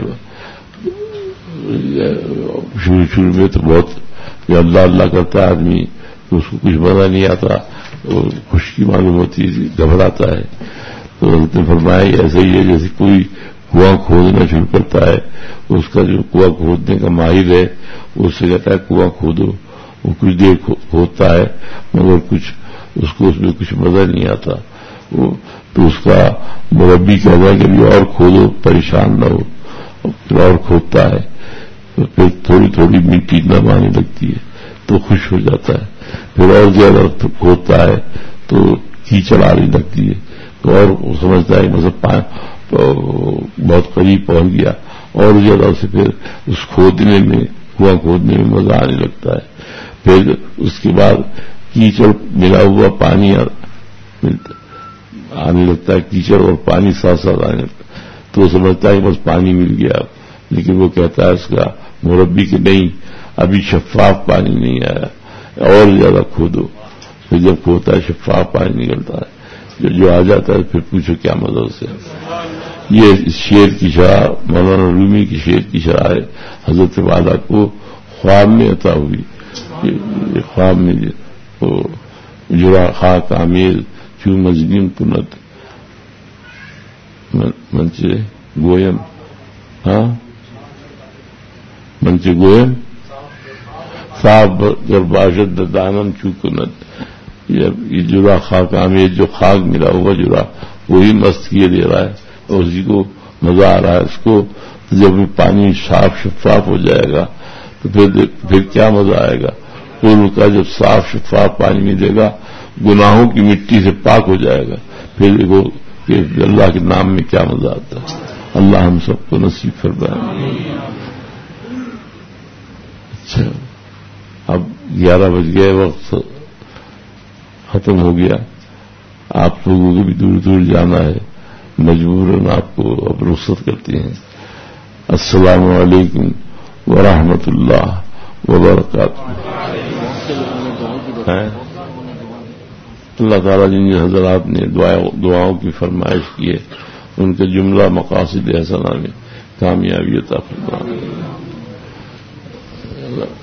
شروع شروع میں تو بہت جو اللہ اللہ کرتا ہے آدمی تو اس کو کچھ مزہ نہیں آتا، خشکی معلوم ہوتی ہے، گھبراتا ہے. تو حضرت نے فرمایا ایسا ہی ہے جیسے کوئی کنواں کھودنا شروع کرتا ہے، اس کا جو کنواں کھودنے کا ماہر ہے اس سے کہتا ہے کنواں کھودو. وہ کچھ دیر کھودتا ہے مگر کچھ اس کو اس میں کچھ مزہ نہیں آتا. وہ تو اس کا مربی کہتا ہے کہ ابھی اور کھودو، پریشان نہ ہو. پھر اور کھودتا ہے تو پھر تھوڑی تھوڑی مٹی نم آنے لگتی ہے تو خوش ہو جاتا ہے. پھر اور زیادہ کھودتا ہے تو کیچڑ آنے لگتی ہے تو اور سمجھتا ہے مطلب بہت قریب پہنچ گیا، اور زیادہ اسے پھر اس کھودنے میں کنواں کھودنے میں مزہ آنے لگتا ہے. پھر اس کے بعد کیچڑ ملا ہوا پانی آنے لگتا ہے، کیچڑ اور پانی ساتھ ساتھ آنے لگتا ہے تو وہ سمجھتا ہے بس پانی مل گیا. لیکن وہ کہتا ہے اس کا مربی کہ نہیں، ابھی شفاف پانی نہیں آیا، اور زیادہ کھودو. پھر جب کھودتا ہے شفاف پانی نکلتا ہے، جو جو آ جاتا ہے پھر پوچھو کیا مزہ اسے. یہ شعر کی شرح مولانا رومی کی شعر کی شرح ہے. حضرت والا کو خواب میں عطا ہوئی. خواب میں جرا خاک آمیز کیوں مجنیم کنت منچے گویم، ہاں منچے گویم صاحب گر باشد دانم چو کنت. یہ جرا خاک آمیز جو خاک ملا ہوا جرا وہی مست کیے دے رہا ہے اور اسی کو مزہ آ رہا ہے اس کو. جب پانی صاف شفاف ہو جائے گا تو پھر پھر کیا مزہ آئے گا. پھر کا جب صاف شفاف پانی ملے گا گناہوں کی مٹی سے پاک ہو جائے گا. پھر دیکھو کہ اللہ کے نام میں کیا مزہ آتا ہے. اللہ ہم سب کو نصیب فرمائے. اچھا اب گیارہ بج گئے، وقت ختم ہو گیا. آپ لوگوں کو بھی دور دور جانا ہے، مجبوراً آپ کو اب رخصت کرتے ہیں. السلام علیکم ورحمۃ اللہ وبرکاتہ. اللہ تعالیٰ جن حضرات نے دعاؤں کی فرمائش کی ہے ان کے جملہ مقاصد حسنہ میں کامیابی عطا فرمائے.